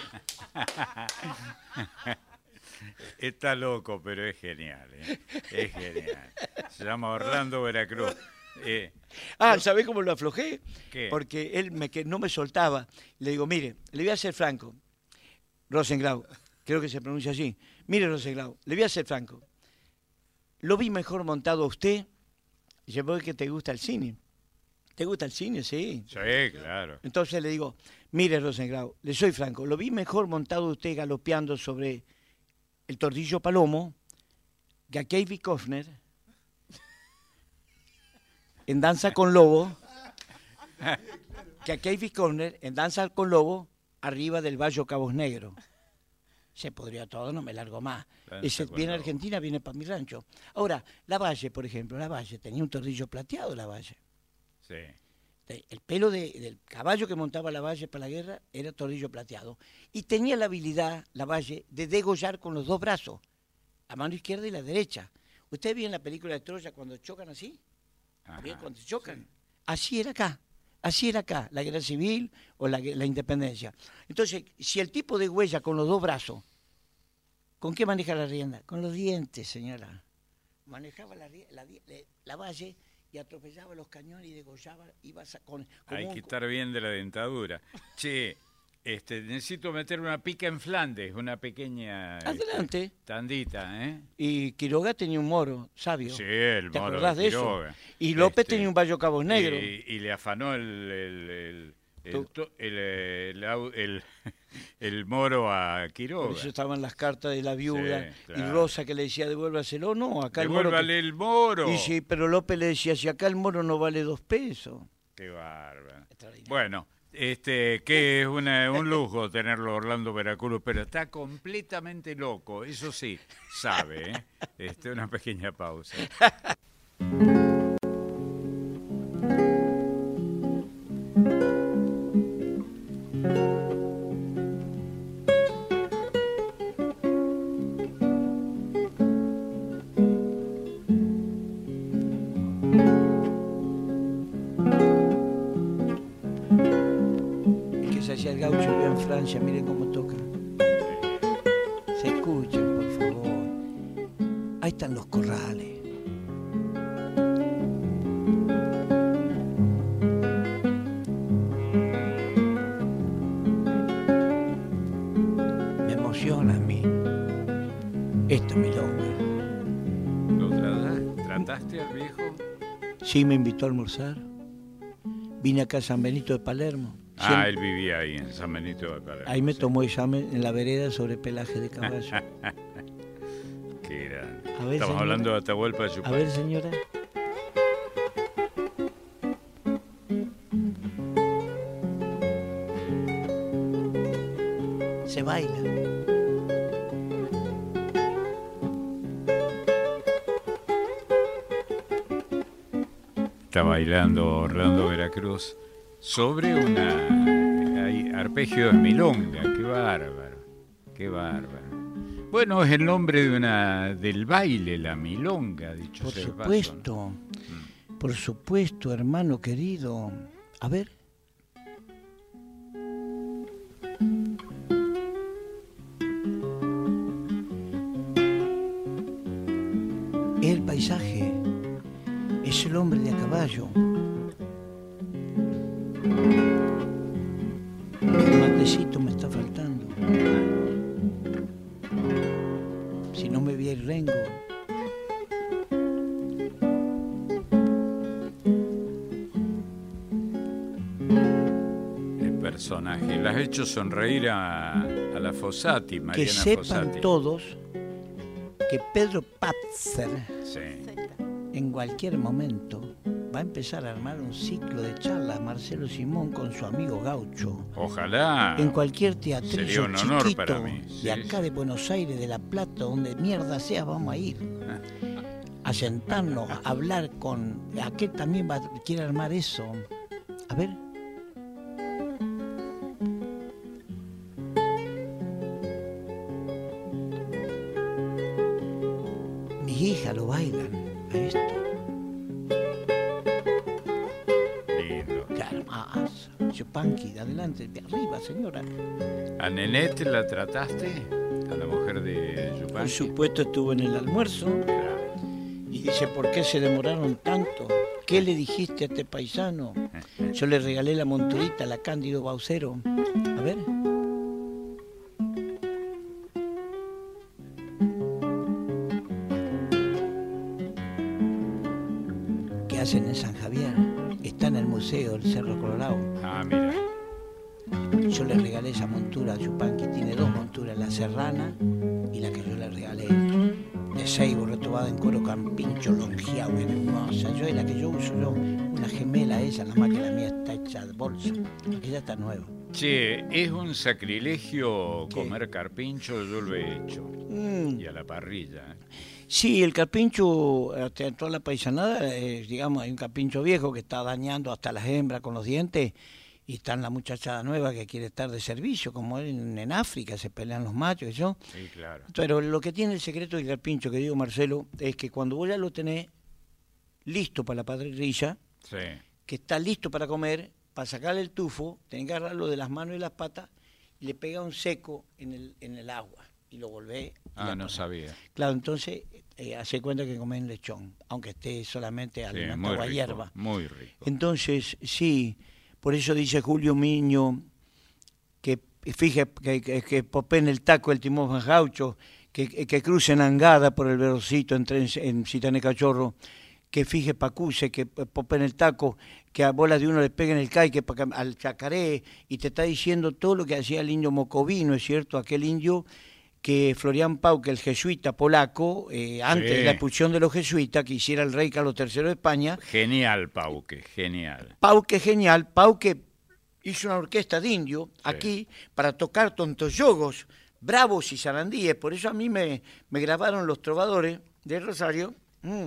así. Está loco, pero es genial, ¿eh? Es genial. Se llama Orlando Veracruz. Eh, ah, ¿sabés cómo lo aflojé? ¿Qué? Porque él me, que no me soltaba. Le digo, mire, le voy a ser franco. Rosenglau, creo que se pronuncia así. Mire, Rosenglau, le voy a ser franco. Lo vi mejor montado a usted. Y yo veo que te gusta el cine. ¿Te gusta el cine? Sí. Sí, claro. Entonces le digo, mire, Rosenglau, le soy franco. Lo vi mejor montado a usted galopeando sobre el tordillo palomo que a Kevin Costner en Danza con Lobo, que a Kevin Costner en Danza con Lobo arriba del Valle Cabos Negros. Se podría todo, no me largo más. Ese viene a Argentina, viene para mi rancho. Ahora, la Valle, por ejemplo, la Valle tenía un tordillo plateado, la Valle. Sí. El pelo de, del caballo que montaba la Valle para la guerra era tordillo plateado. Y tenía la habilidad, la Valle, de degollar con los dos brazos, la mano izquierda y la derecha. ¿Usted vio en la película de Troya cuando chocan así? ¿Bien? Cuando chocan. Sí. Así era acá. Así era acá, la guerra civil o la, la independencia. Entonces, si el tipo de huella con los dos brazos, ¿con qué maneja la rienda? Con los dientes, señora. Manejaba la, la, la, la Valle y atropellaba los cañones y degollaba. Iba a, con, Hay un, que estar bien de la dentadura. Che, este, necesito meter una pica en Flandes, una pequeña Adelante. Este, tandita, ¿eh? Y Quiroga tenía un moro sabio. Sí, el ¿Te moro acordás de, de eso? Y López este, tenía un Valle Cabos Negro. Y, y le afanó el el, el, el, el, el, el, el, el moro a Quiroga. Por eso estaban las cartas de la viuda. Sí, claro. Y Rosa que le decía, devuélvaselo. No, acá el moro... Devuélvale el moro. Y sí, pero López le decía, si acá el moro no vale dos pesos. Qué bárbaro. Bueno... Este, que es una, un lujo tenerlo Orlando Veracruz, pero está completamente loco, eso sí, sabe, ¿eh? Este, una pequeña pausa. El gaucho vive en Francia, miren cómo toca. Se escuchen, por favor. Ahí están los corrales. Me emociona a mí. Esto es milonga. ¿Lo trataste, trataste al viejo? Sí, me invitó a almorzar. Vine acá a San Benito de Palermo. Siempre. Ah, él vivía ahí en San Benito de Palermo. Ahí me tomó examen en la vereda sobre pelaje de caballo. Qué ver, Estamos señora. hablando de Atahualpa A Yupanqui. ver, señora. Se baila. Está bailando Orlando Veracruz sobre una hay arpegio de milonga. Qué bárbaro, qué bárbaro. Bueno, es el nombre de una del baile, la milonga, dicho Por sea de paso, ¿no? supuesto, por supuesto, hermano querido. A ver. Es el paisaje, es el hombre de a caballo. El matecito me está faltando. Si no me vi el rengo. El personaje. La has hecho sonreír a, a la Fossati, Mariana Que sepan Fossati. todos que Pedro Patzer Sí. en cualquier momento va a empezar a armar un ciclo de charlas Marcelo Simón con su amigo Gaucho. Ojalá. En cualquier teatrillo Sería un honor chiquito para mí, de sí, acá sí. de Buenos Aires, de La Plata, donde mierda sea, vamos a ir. A sentarnos, a hablar con... Aquel también va, quiere armar eso. A ver. Mis hijas lo bailan a esto. Lindo. Qué hermoso. Yupanqui, de adelante, de arriba, señora. ¿A Nenette la trataste? ¿A la mujer de Por Yupanqui? supuesto estuvo en el almuerzo Claro. y dice, ¿por qué se demoraron tanto? ¿Qué le dijiste a este paisano? Yo le regalé la monturita a la Cándido Baucero. A ver. ¿Qué hacen en San Javier? Está en el museo del Cerro Colorado. Ah, mira. Yo le regalé esa montura a Yupanqui. Tiene dos monturas, la serrana y la que yo le regalé. De ceibo, retobada en cuero campincho, longeado, hermosa. Yo es la que yo uso yo. Una gemela esa, nada más que la mía está hecha de bolso. Aquella está nueva. Che, es un sacrilegio ¿Qué? comer carpincho, yo lo he hecho. Mm. Y a la parrilla. ¿eh? Sí, el carpincho, hasta en toda la paisanada, eh, digamos, hay un carpincho viejo que está dañando hasta las hembras con los dientes y está la muchachada nueva que quiere estar de servicio, como en, en África se pelean los machos y eso. Sí, claro. Pero lo que tiene el secreto del carpincho, que digo Marcelo, es que cuando vos ya lo tenés listo para la parrilla, Sí. que está listo para comer, para sacarle el tufo, tenés que agarrarlo de las manos y las patas y le pega un seco en el, en el agua y lo volvés. y Ah, le no ponés. sabía. Claro, entonces eh, hace cuenta que comen lechón, aunque esté solamente Sí, alimentado muy a rico. hierba. Muy rico. Entonces, sí, por eso dice Julio Miño que fije que, que, que popé en el taco el timón Van Gaucho, que, que crucen Angada por el Verocito entre en, en Citané Cachorro, que fije Pacuse, que popé en el taco, que a bolas de uno le peguen el caique al chacaré, y te está diciendo todo lo que hacía el indio Mocovino, ¿es cierto? Aquel indio que Florian Pauque, el jesuita polaco, eh, antes Sí. de la expulsión de los jesuitas, que hiciera el rey Carlos tercero de España, Genial, Pauque, genial. Pauque genial, Pauque hizo una orquesta de indio Sí. aquí para tocar tontoyogos, bravos y zarandíes. Por eso a mí me, me grabaron los trovadores de Rosario. Mm.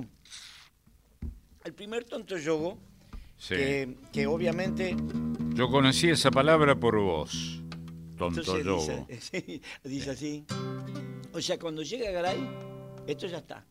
El primer tontoyogo, Sí. que, que obviamente... Yo conocí esa palabra por vos. Tonto entonces yogo. dice, sí, dice así. O sea, cuando llega Garay, esto ya está.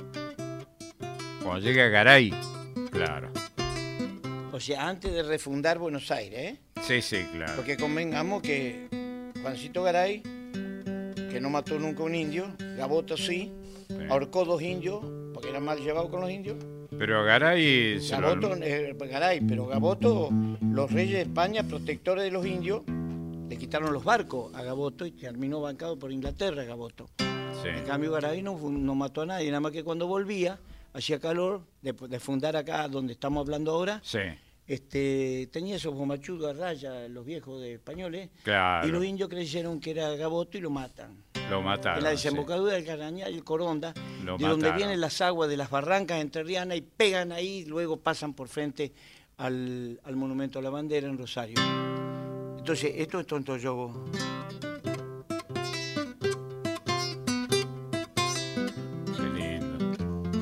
Cuando llega Garay, claro. O sea, antes de refundar Buenos Aires, ¿eh? Sí, sí, claro. Porque convengamos que Juancito Garay, que no mató nunca un indio, Gaboto sí, Sí. ahorcó dos indios, porque era mal llevado con los indios. Pero Garay se lo... Gaboto, eh, Garay, pero Gaboto, los reyes de España, protectores de los indios, le quitaron los barcos a Gaboto y terminó bancado por Inglaterra Gaboto. En Sí. cambio Garay no, fu- no mató a nadie, nada más que cuando volvía, hacía calor, de, de fundar acá donde estamos hablando ahora, Sí, este, tenía esos bomachudos a raya, los viejos de españoles, claro. y los indios creyeron que era Gaboto y lo matan. Lo mataron, en la desembocadura del Carañal y el Coronda, Lo de donde mataron. vienen las aguas de las barrancas entrerrianas y pegan ahí, y luego pasan por frente al, al Monumento a la Bandera en Rosario. Entonces, esto es Tonto Yogo. Qué lindo.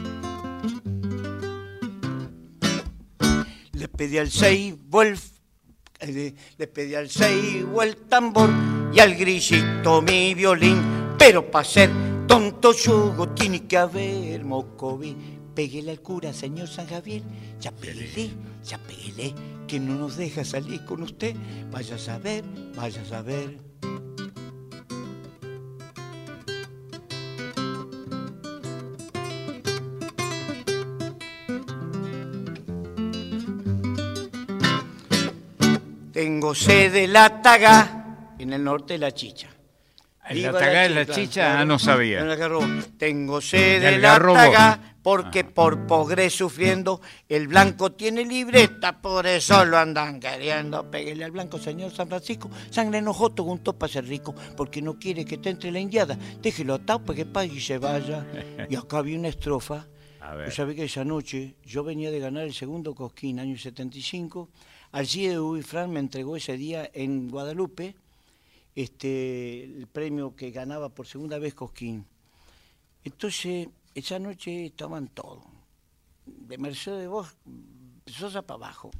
Le pedí al ceibo el, eh, le pedí al ceibo el tambor y al grillito mi violín, pero para ser Tonto Yogo tiene que haber mocovín. Péguele al cura, señor San Javier, ya péguele, ya péguele, que no nos deja salir con usted. Vaya a saber, vaya a saber. Tengo sed de la Taga, en el norte de la Chicha. En la Viva Taga de la claro, Chicha, claro, ah, no sabía. en el Algarrobo. Tengo sed ¿De de la Algarrobo? Taga, porque Ah. por pogre sufriendo, el blanco tiene libreta, por eso lo andan queriendo. Péguele al blanco, señor San Francisco, sangre enojoto juntó para ser rico, porque no quiere que te entre la indiada. Déjelo atado para que pague y se vaya. Y acá había una estrofa. A ver. Pues sabe que esa noche yo venía de ganar el segundo Cosquín, año setenta y cinco. Alcide Ubifrán me entregó ese día en Guadalupe este, el premio que ganaba por segunda vez Cosquín. Entonces, esa noche estaban todos, de Mercedes Vos, Sosa para abajo.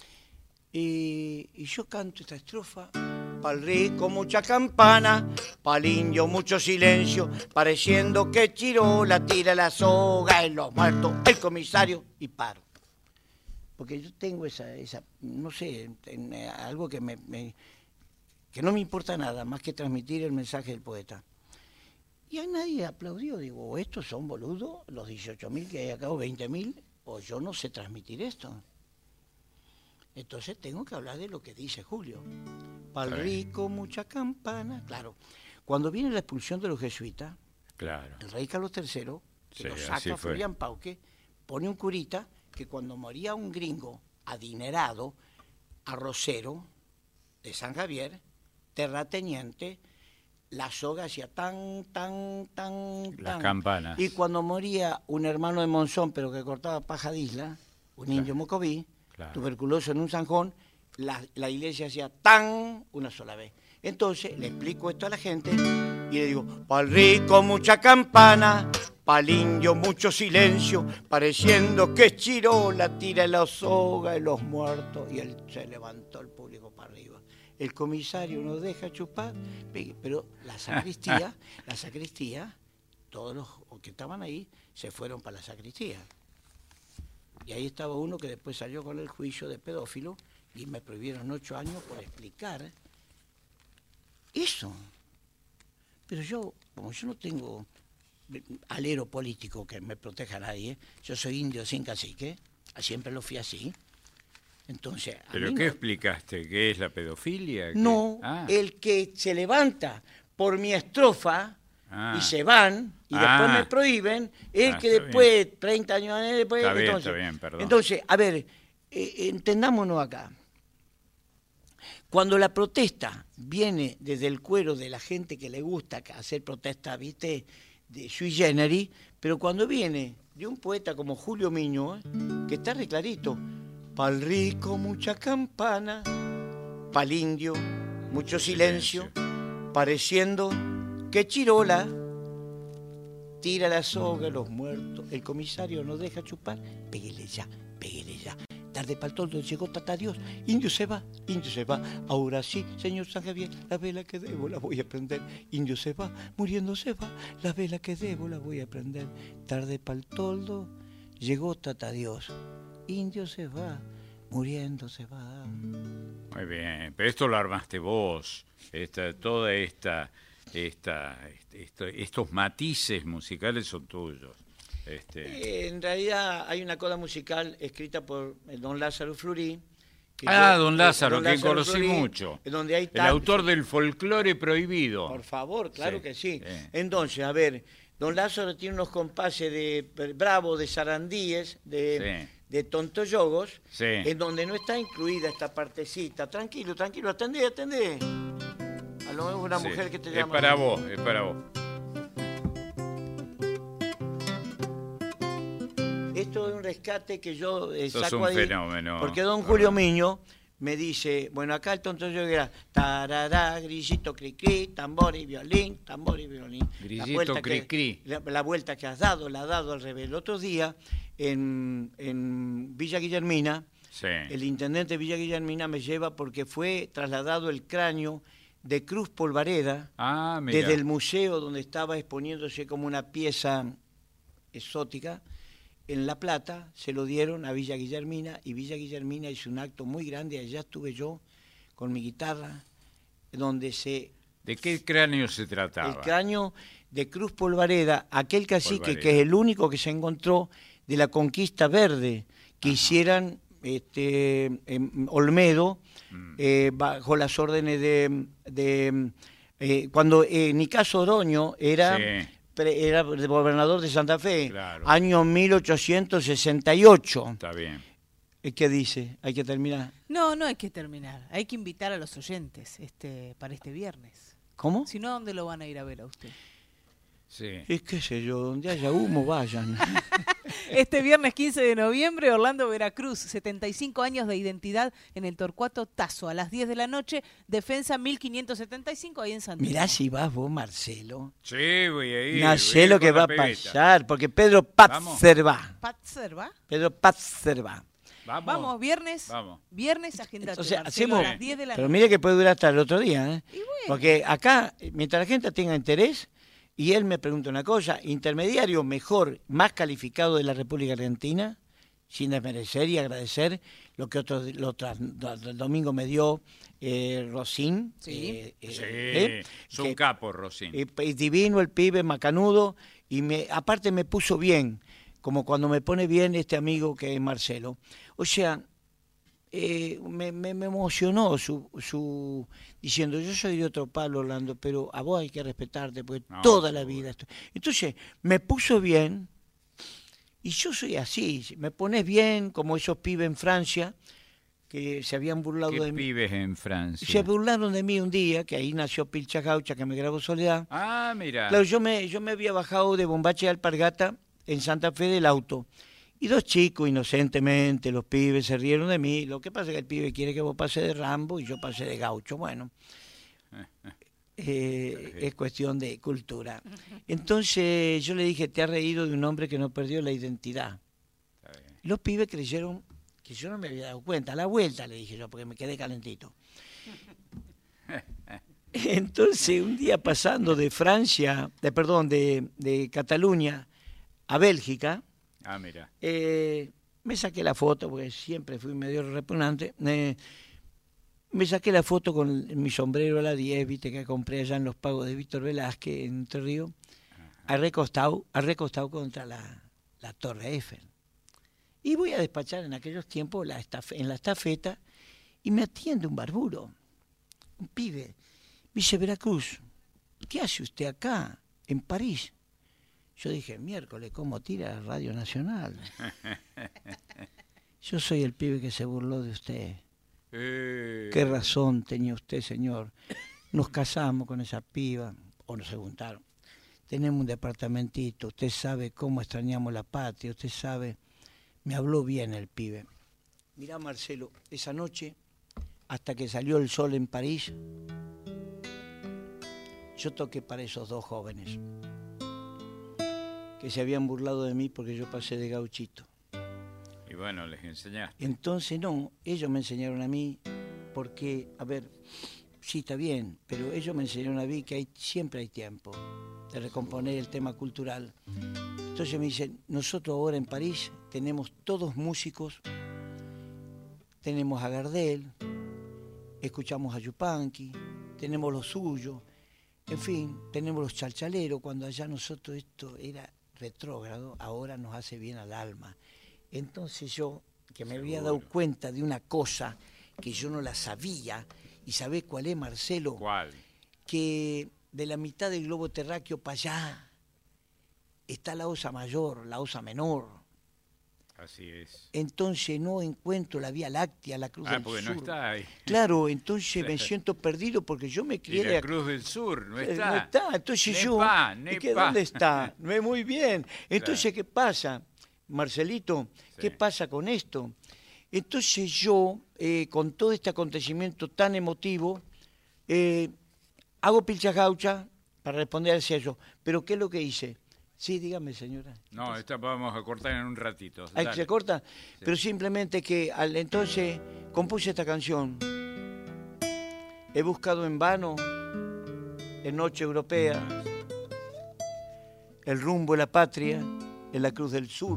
Y, y yo canto esta estrofa. Pa'l rico mucha campana, pa'l indio mucho silencio, pareciendo que Chirola tira la soga en los muertos, el comisario, y paro. Porque yo tengo esa, esa no sé, en, eh, algo que me, me que no me importa nada más que transmitir el mensaje del poeta. Y a nadie aplaudió, digo, estos son boludos, los dieciocho mil que hay acá, o veinte mil, o yo no sé transmitir esto. Entonces tengo que hablar de lo que dice Julio. Pa'l rico mucha campana. Claro, cuando viene la expulsión de los jesuitas, Claro. el rey Carlos tercero, que Sí, lo así saca a fue. Florian Pauque, pone un curita que cuando moría un gringo adinerado, arrocero de San Javier, terrateniente, la soga hacía tan, tan, tan, Las tan. campanas. Y cuando moría un hermano de Monzón, pero que cortaba paja de isla, un indio Claro. mocoví, Claro. tuberculoso en un zanjón, la, la iglesia hacía tan una sola vez. Entonces le explico esto a la gente y le digo, pa'l rico mucha campana, pa'l indio mucho silencio, pareciendo que Chirola tira la soga en los muertos. Y él se levantó el público para arriba. El comisario nos deja chupar, pero la sacristía, la sacristía, todos los que estaban ahí se fueron para la sacristía. Y ahí estaba uno que después salió con el juicio de pedófilo y me prohibieron ocho años por explicar eso. Pero yo, como yo no tengo alero político que me proteja a nadie, yo soy indio sin cacique, siempre lo fui así. Entonces, a ¿Pero mí qué no- explicaste? ¿Qué es la pedofilia? ¿Qué? No, Ah, el que se levanta por mi estrofa Ah. y se van y Ah. después me prohíben, el Ah, que está después, treinta años después... Está bien, entonces, está bien, perdón. entonces, a ver, eh, entendámonos acá. Cuando la protesta viene desde el cuero de la gente que le gusta hacer protesta, viste, de sui generis, pero cuando viene de un poeta como Julio Miño, ¿eh? que está re clarito, pa'l rico mucha campana, pa'l indio mucho silencio, pareciendo que Chirola tira la soga a los muertos, el comisario nos deja chupar, péguele ya, péguele ya. Tarde pa'l toldo llegó Tata Dios, indio se va, indio se va, ahora sí, señor San Javier, la vela que debo la voy a prender, indio se va, muriendo se va, la vela que debo la voy a prender, tarde pa'l toldo llegó Tata Dios, indio se va, muriendo se va. muy bien. Pero esto lo armaste vos. Esta, toda esta, esta, esto- estos matices musicales son tuyos. Este, Eh, en realidad hay una coda musical escrita por el don Lázaro Fleury. que ah, yo- don eh, Lázaro, don que Lázaro conocí Fleury, mucho. Donde hay El tan- autor del folclore prohibido. Por favor, claro Sí, que sí. sí. Entonces, a ver, don Lázaro tiene unos compases de Bravo, de Sarandíes, de, Sí. de Tontoyogos, Sí. en donde no está incluida esta partecita. Tranquilo, tranquilo, atendé, atendé. A lo mejor una Sí, mujer que te es llama. para vos, es para vos. esto es un rescate que yo eh, Sos saco un ahí. fenómeno. Porque don Julio Miño me dice, bueno, acá el tonto yo era tarará, grillito cri-cri, tambor y violín, tambor y violín. Grillito la cri-cri. La, la vuelta que has dado, la has dado al revés. El otro día, en, en Villa Guillermina, Sí. el intendente de Villa Guillermina me lleva porque fue trasladado el cráneo de Cruz Polvareda Ah, mira. desde el museo donde estaba exponiéndose como una pieza exótica en La Plata, se lo dieron a Villa Guillermina y Villa Guillermina hizo un acto muy grande, allá estuve yo con mi guitarra, donde se... ¿De qué cráneo se trataba? El cráneo de Cruz Polvareda, aquel cacique Polvareda. que es el único que se encontró de la conquista verde que Ajá. hicieran este, en Olmedo Mm. eh, bajo las órdenes de... de eh, cuando eh, Nicasio Oroño era... Sí. pre- era el gobernador de Santa Fe, Claro. año mil ochocientos sesenta y ocho. Está bien. ¿Qué dice? Hay que terminar. No, no hay que terminar. Hay que invitar a los oyentes este para este viernes. ¿Cómo? Si no, ¿a dónde lo van a ir a ver a usted? Sí. Es qué sé yo, donde haya humo vayan. Este viernes quince de noviembre, Orlando, Veracruz, setenta y cinco años de identidad en el Torcuato Tazo, a las diez de la noche, defensa mil quinientos setenta y cinco, ahí en Santiago. Mirá si vas vos, Marcelo. Sí, voy a ir. No voy sé ir lo con que la va a pibita. pasar, porque Pedro Patzer va. Patzer, ¿va? Pedro Patzer va. Vamos. Vamos, viernes. Vamos. Viernes, agendate, Entonces Marcelo, hacemos, a las diez de la pero noche. mire que puede durar hasta el otro día, ¿eh? Y bueno. Porque acá, mientras la gente tenga interés, y él me pregunta una cosa, intermediario mejor, más calificado de la República Argentina, sin desmerecer y agradecer lo que otro, lo tras- el domingo me dio eh, Rosín. Sí. eh, eh, Sí, eh, es un que- capo, Rosín. eh, es divino el pibe, macanudo, y me aparte me puso bien, como cuando me pone bien este amigo que es Marcelo. O sea, eh, me, me, me emocionó su, su diciendo, yo soy de otro palo, Orlando, pero a vos hay que respetarte, porque No, toda la seguro. vida estoy... Entonces, me puso bien, y yo soy así, me pones bien, como esos pibes en Francia, que se habían burlado ¿Qué de mí. pibes en Francia? Se burlaron de mí un día, que ahí nació Pilcha Gaucha, que me grabó Soledad. Ah, mira. Claro, yo me, yo me había bajado de Bombache de Alpargata en Santa Fe del auto. Y dos chicos, inocentemente, los pibes se rieron de mí. Lo que pasa es que el pibe quiere que vos pases de Rambo y yo pase de Gaucho. Bueno, eh, es cuestión de cultura. Entonces yo le dije, te has reído de un hombre que no perdió la identidad. Está bien. Los pibes creyeron que yo no me había dado cuenta. A la vuelta le dije yo, porque me quedé calentito. Entonces, un día pasando de Francia, de perdón, de, de Cataluña a Bélgica, Ah, mira. eh, me saqué la foto, porque siempre fui medio repugnante, eh, me saqué la foto con mi sombrero a la diez, viste, que compré allá en los pagos de Víctor Velázquez, en Entre Ríos, arrecostado, arrecostado contra la, la Torre Eiffel. Y voy a despachar en aquellos tiempos la estaf- en la estafeta, y me atiende un barburo, un pibe. Me dice, Veracruz, ¿qué hace usted acá, en París? Yo dije, miércoles, ¿cómo tira Radio Nacional? Yo soy el pibe que se burló de usted. Eh, ¿Qué razón tenía usted, señor? Nos casamos con esa piba, o nos juntaron. Tenemos un departamentito, usted sabe cómo extrañamos la patria, usted sabe. Me habló bien el pibe. Mirá, Marcelo, esa noche, hasta que salió el sol en París, yo toqué para esos dos jóvenes que se habían burlado de mí porque yo pasé de gauchito. Y bueno, les enseñaste. Entonces, no, ellos me enseñaron a mí, porque, a ver, sí, está bien, pero ellos me enseñaron a mí que hay, siempre hay tiempo de recomponer el tema cultural. Entonces me dicen, nosotros ahora en París tenemos todos músicos, tenemos a Gardel, escuchamos a Yupanqui, tenemos lo suyo, en fin, tenemos los chalchaleros, cuando allá nosotros esto era retrógrado, ahora nos hace bien al alma. Entonces yo, que me había dado cuenta de una cosa que yo no la sabía, y ¿sabés cuál es, Marcelo? ¿Cuál? Que de la mitad del globo terráqueo para allá está la osa mayor, la osa menor. Así es. Entonces no encuentro la Vía Láctea, la Cruz Ah, del porque Sur. no está ahí. Claro, entonces me siento perdido porque yo me Y crié... la Cruz del Sur, no Eh, está. No está, entonces yo... Nepa, ¿y nepa. qué, ¿dónde está? No es muy bien. Entonces, Claro. ¿qué pasa? Marcelito, Sí. ¿qué pasa con esto? Entonces yo, eh, con todo este acontecimiento tan emotivo, eh, hago pilcha gaucha para responder hacia ello. Pero ¿qué es lo que hice? Sí, dígame, señora. No, esta vamos a cortar en un ratito. Ahí Dale. se corta, pero simplemente que al entonces compuse esta canción. He buscado en vano, en noche europea, el rumbo de la patria en la Cruz del Sur.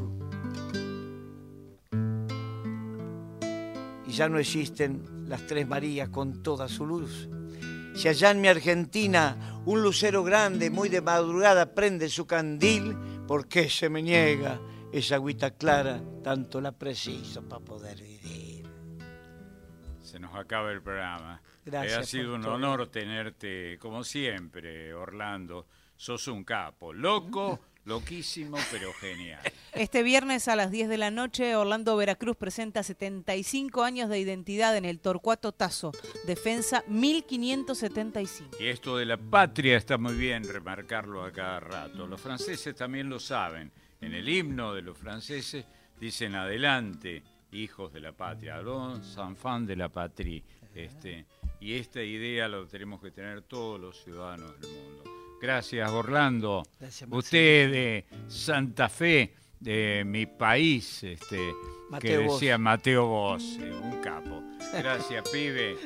Y ya no existen las Tres Marías con toda su luz. Si allá en mi Argentina un lucero grande, muy de madrugada, prende su candil, ¿por qué se me niega esa agüita clara? Tanto la preciso para poder vivir. Se nos acaba el programa. Gracias Eh, ha sido por un todo. honor tenerte, como siempre, Orlando. Sos un capo. Loco, loquísimo, pero genial. Este viernes a las diez de la noche, Orlando Veracruz presenta setenta y cinco años de identidad en el Torcuato Tasso, Defensa mil quinientos setenta y cinco. Y esto de la patria está muy bien remarcarlo a cada rato. Los franceses también lo saben. En el himno de los franceses dicen adelante, hijos de la patria, los enfants de la patrie. Este, y esta idea lo tenemos que tener todos los ciudadanos del mundo. Gracias, Orlando. Gracias, Marcelo. Usted de Santa Fe, de mi país, este, que Mateo Bosch. decía Mateo Bosch, eh, un capo. Gracias, pibe.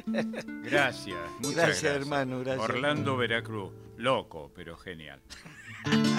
Gracias. Muchas Gracias, gracias, hermano, gracias. Orlando Veracruz, loco, pero genial.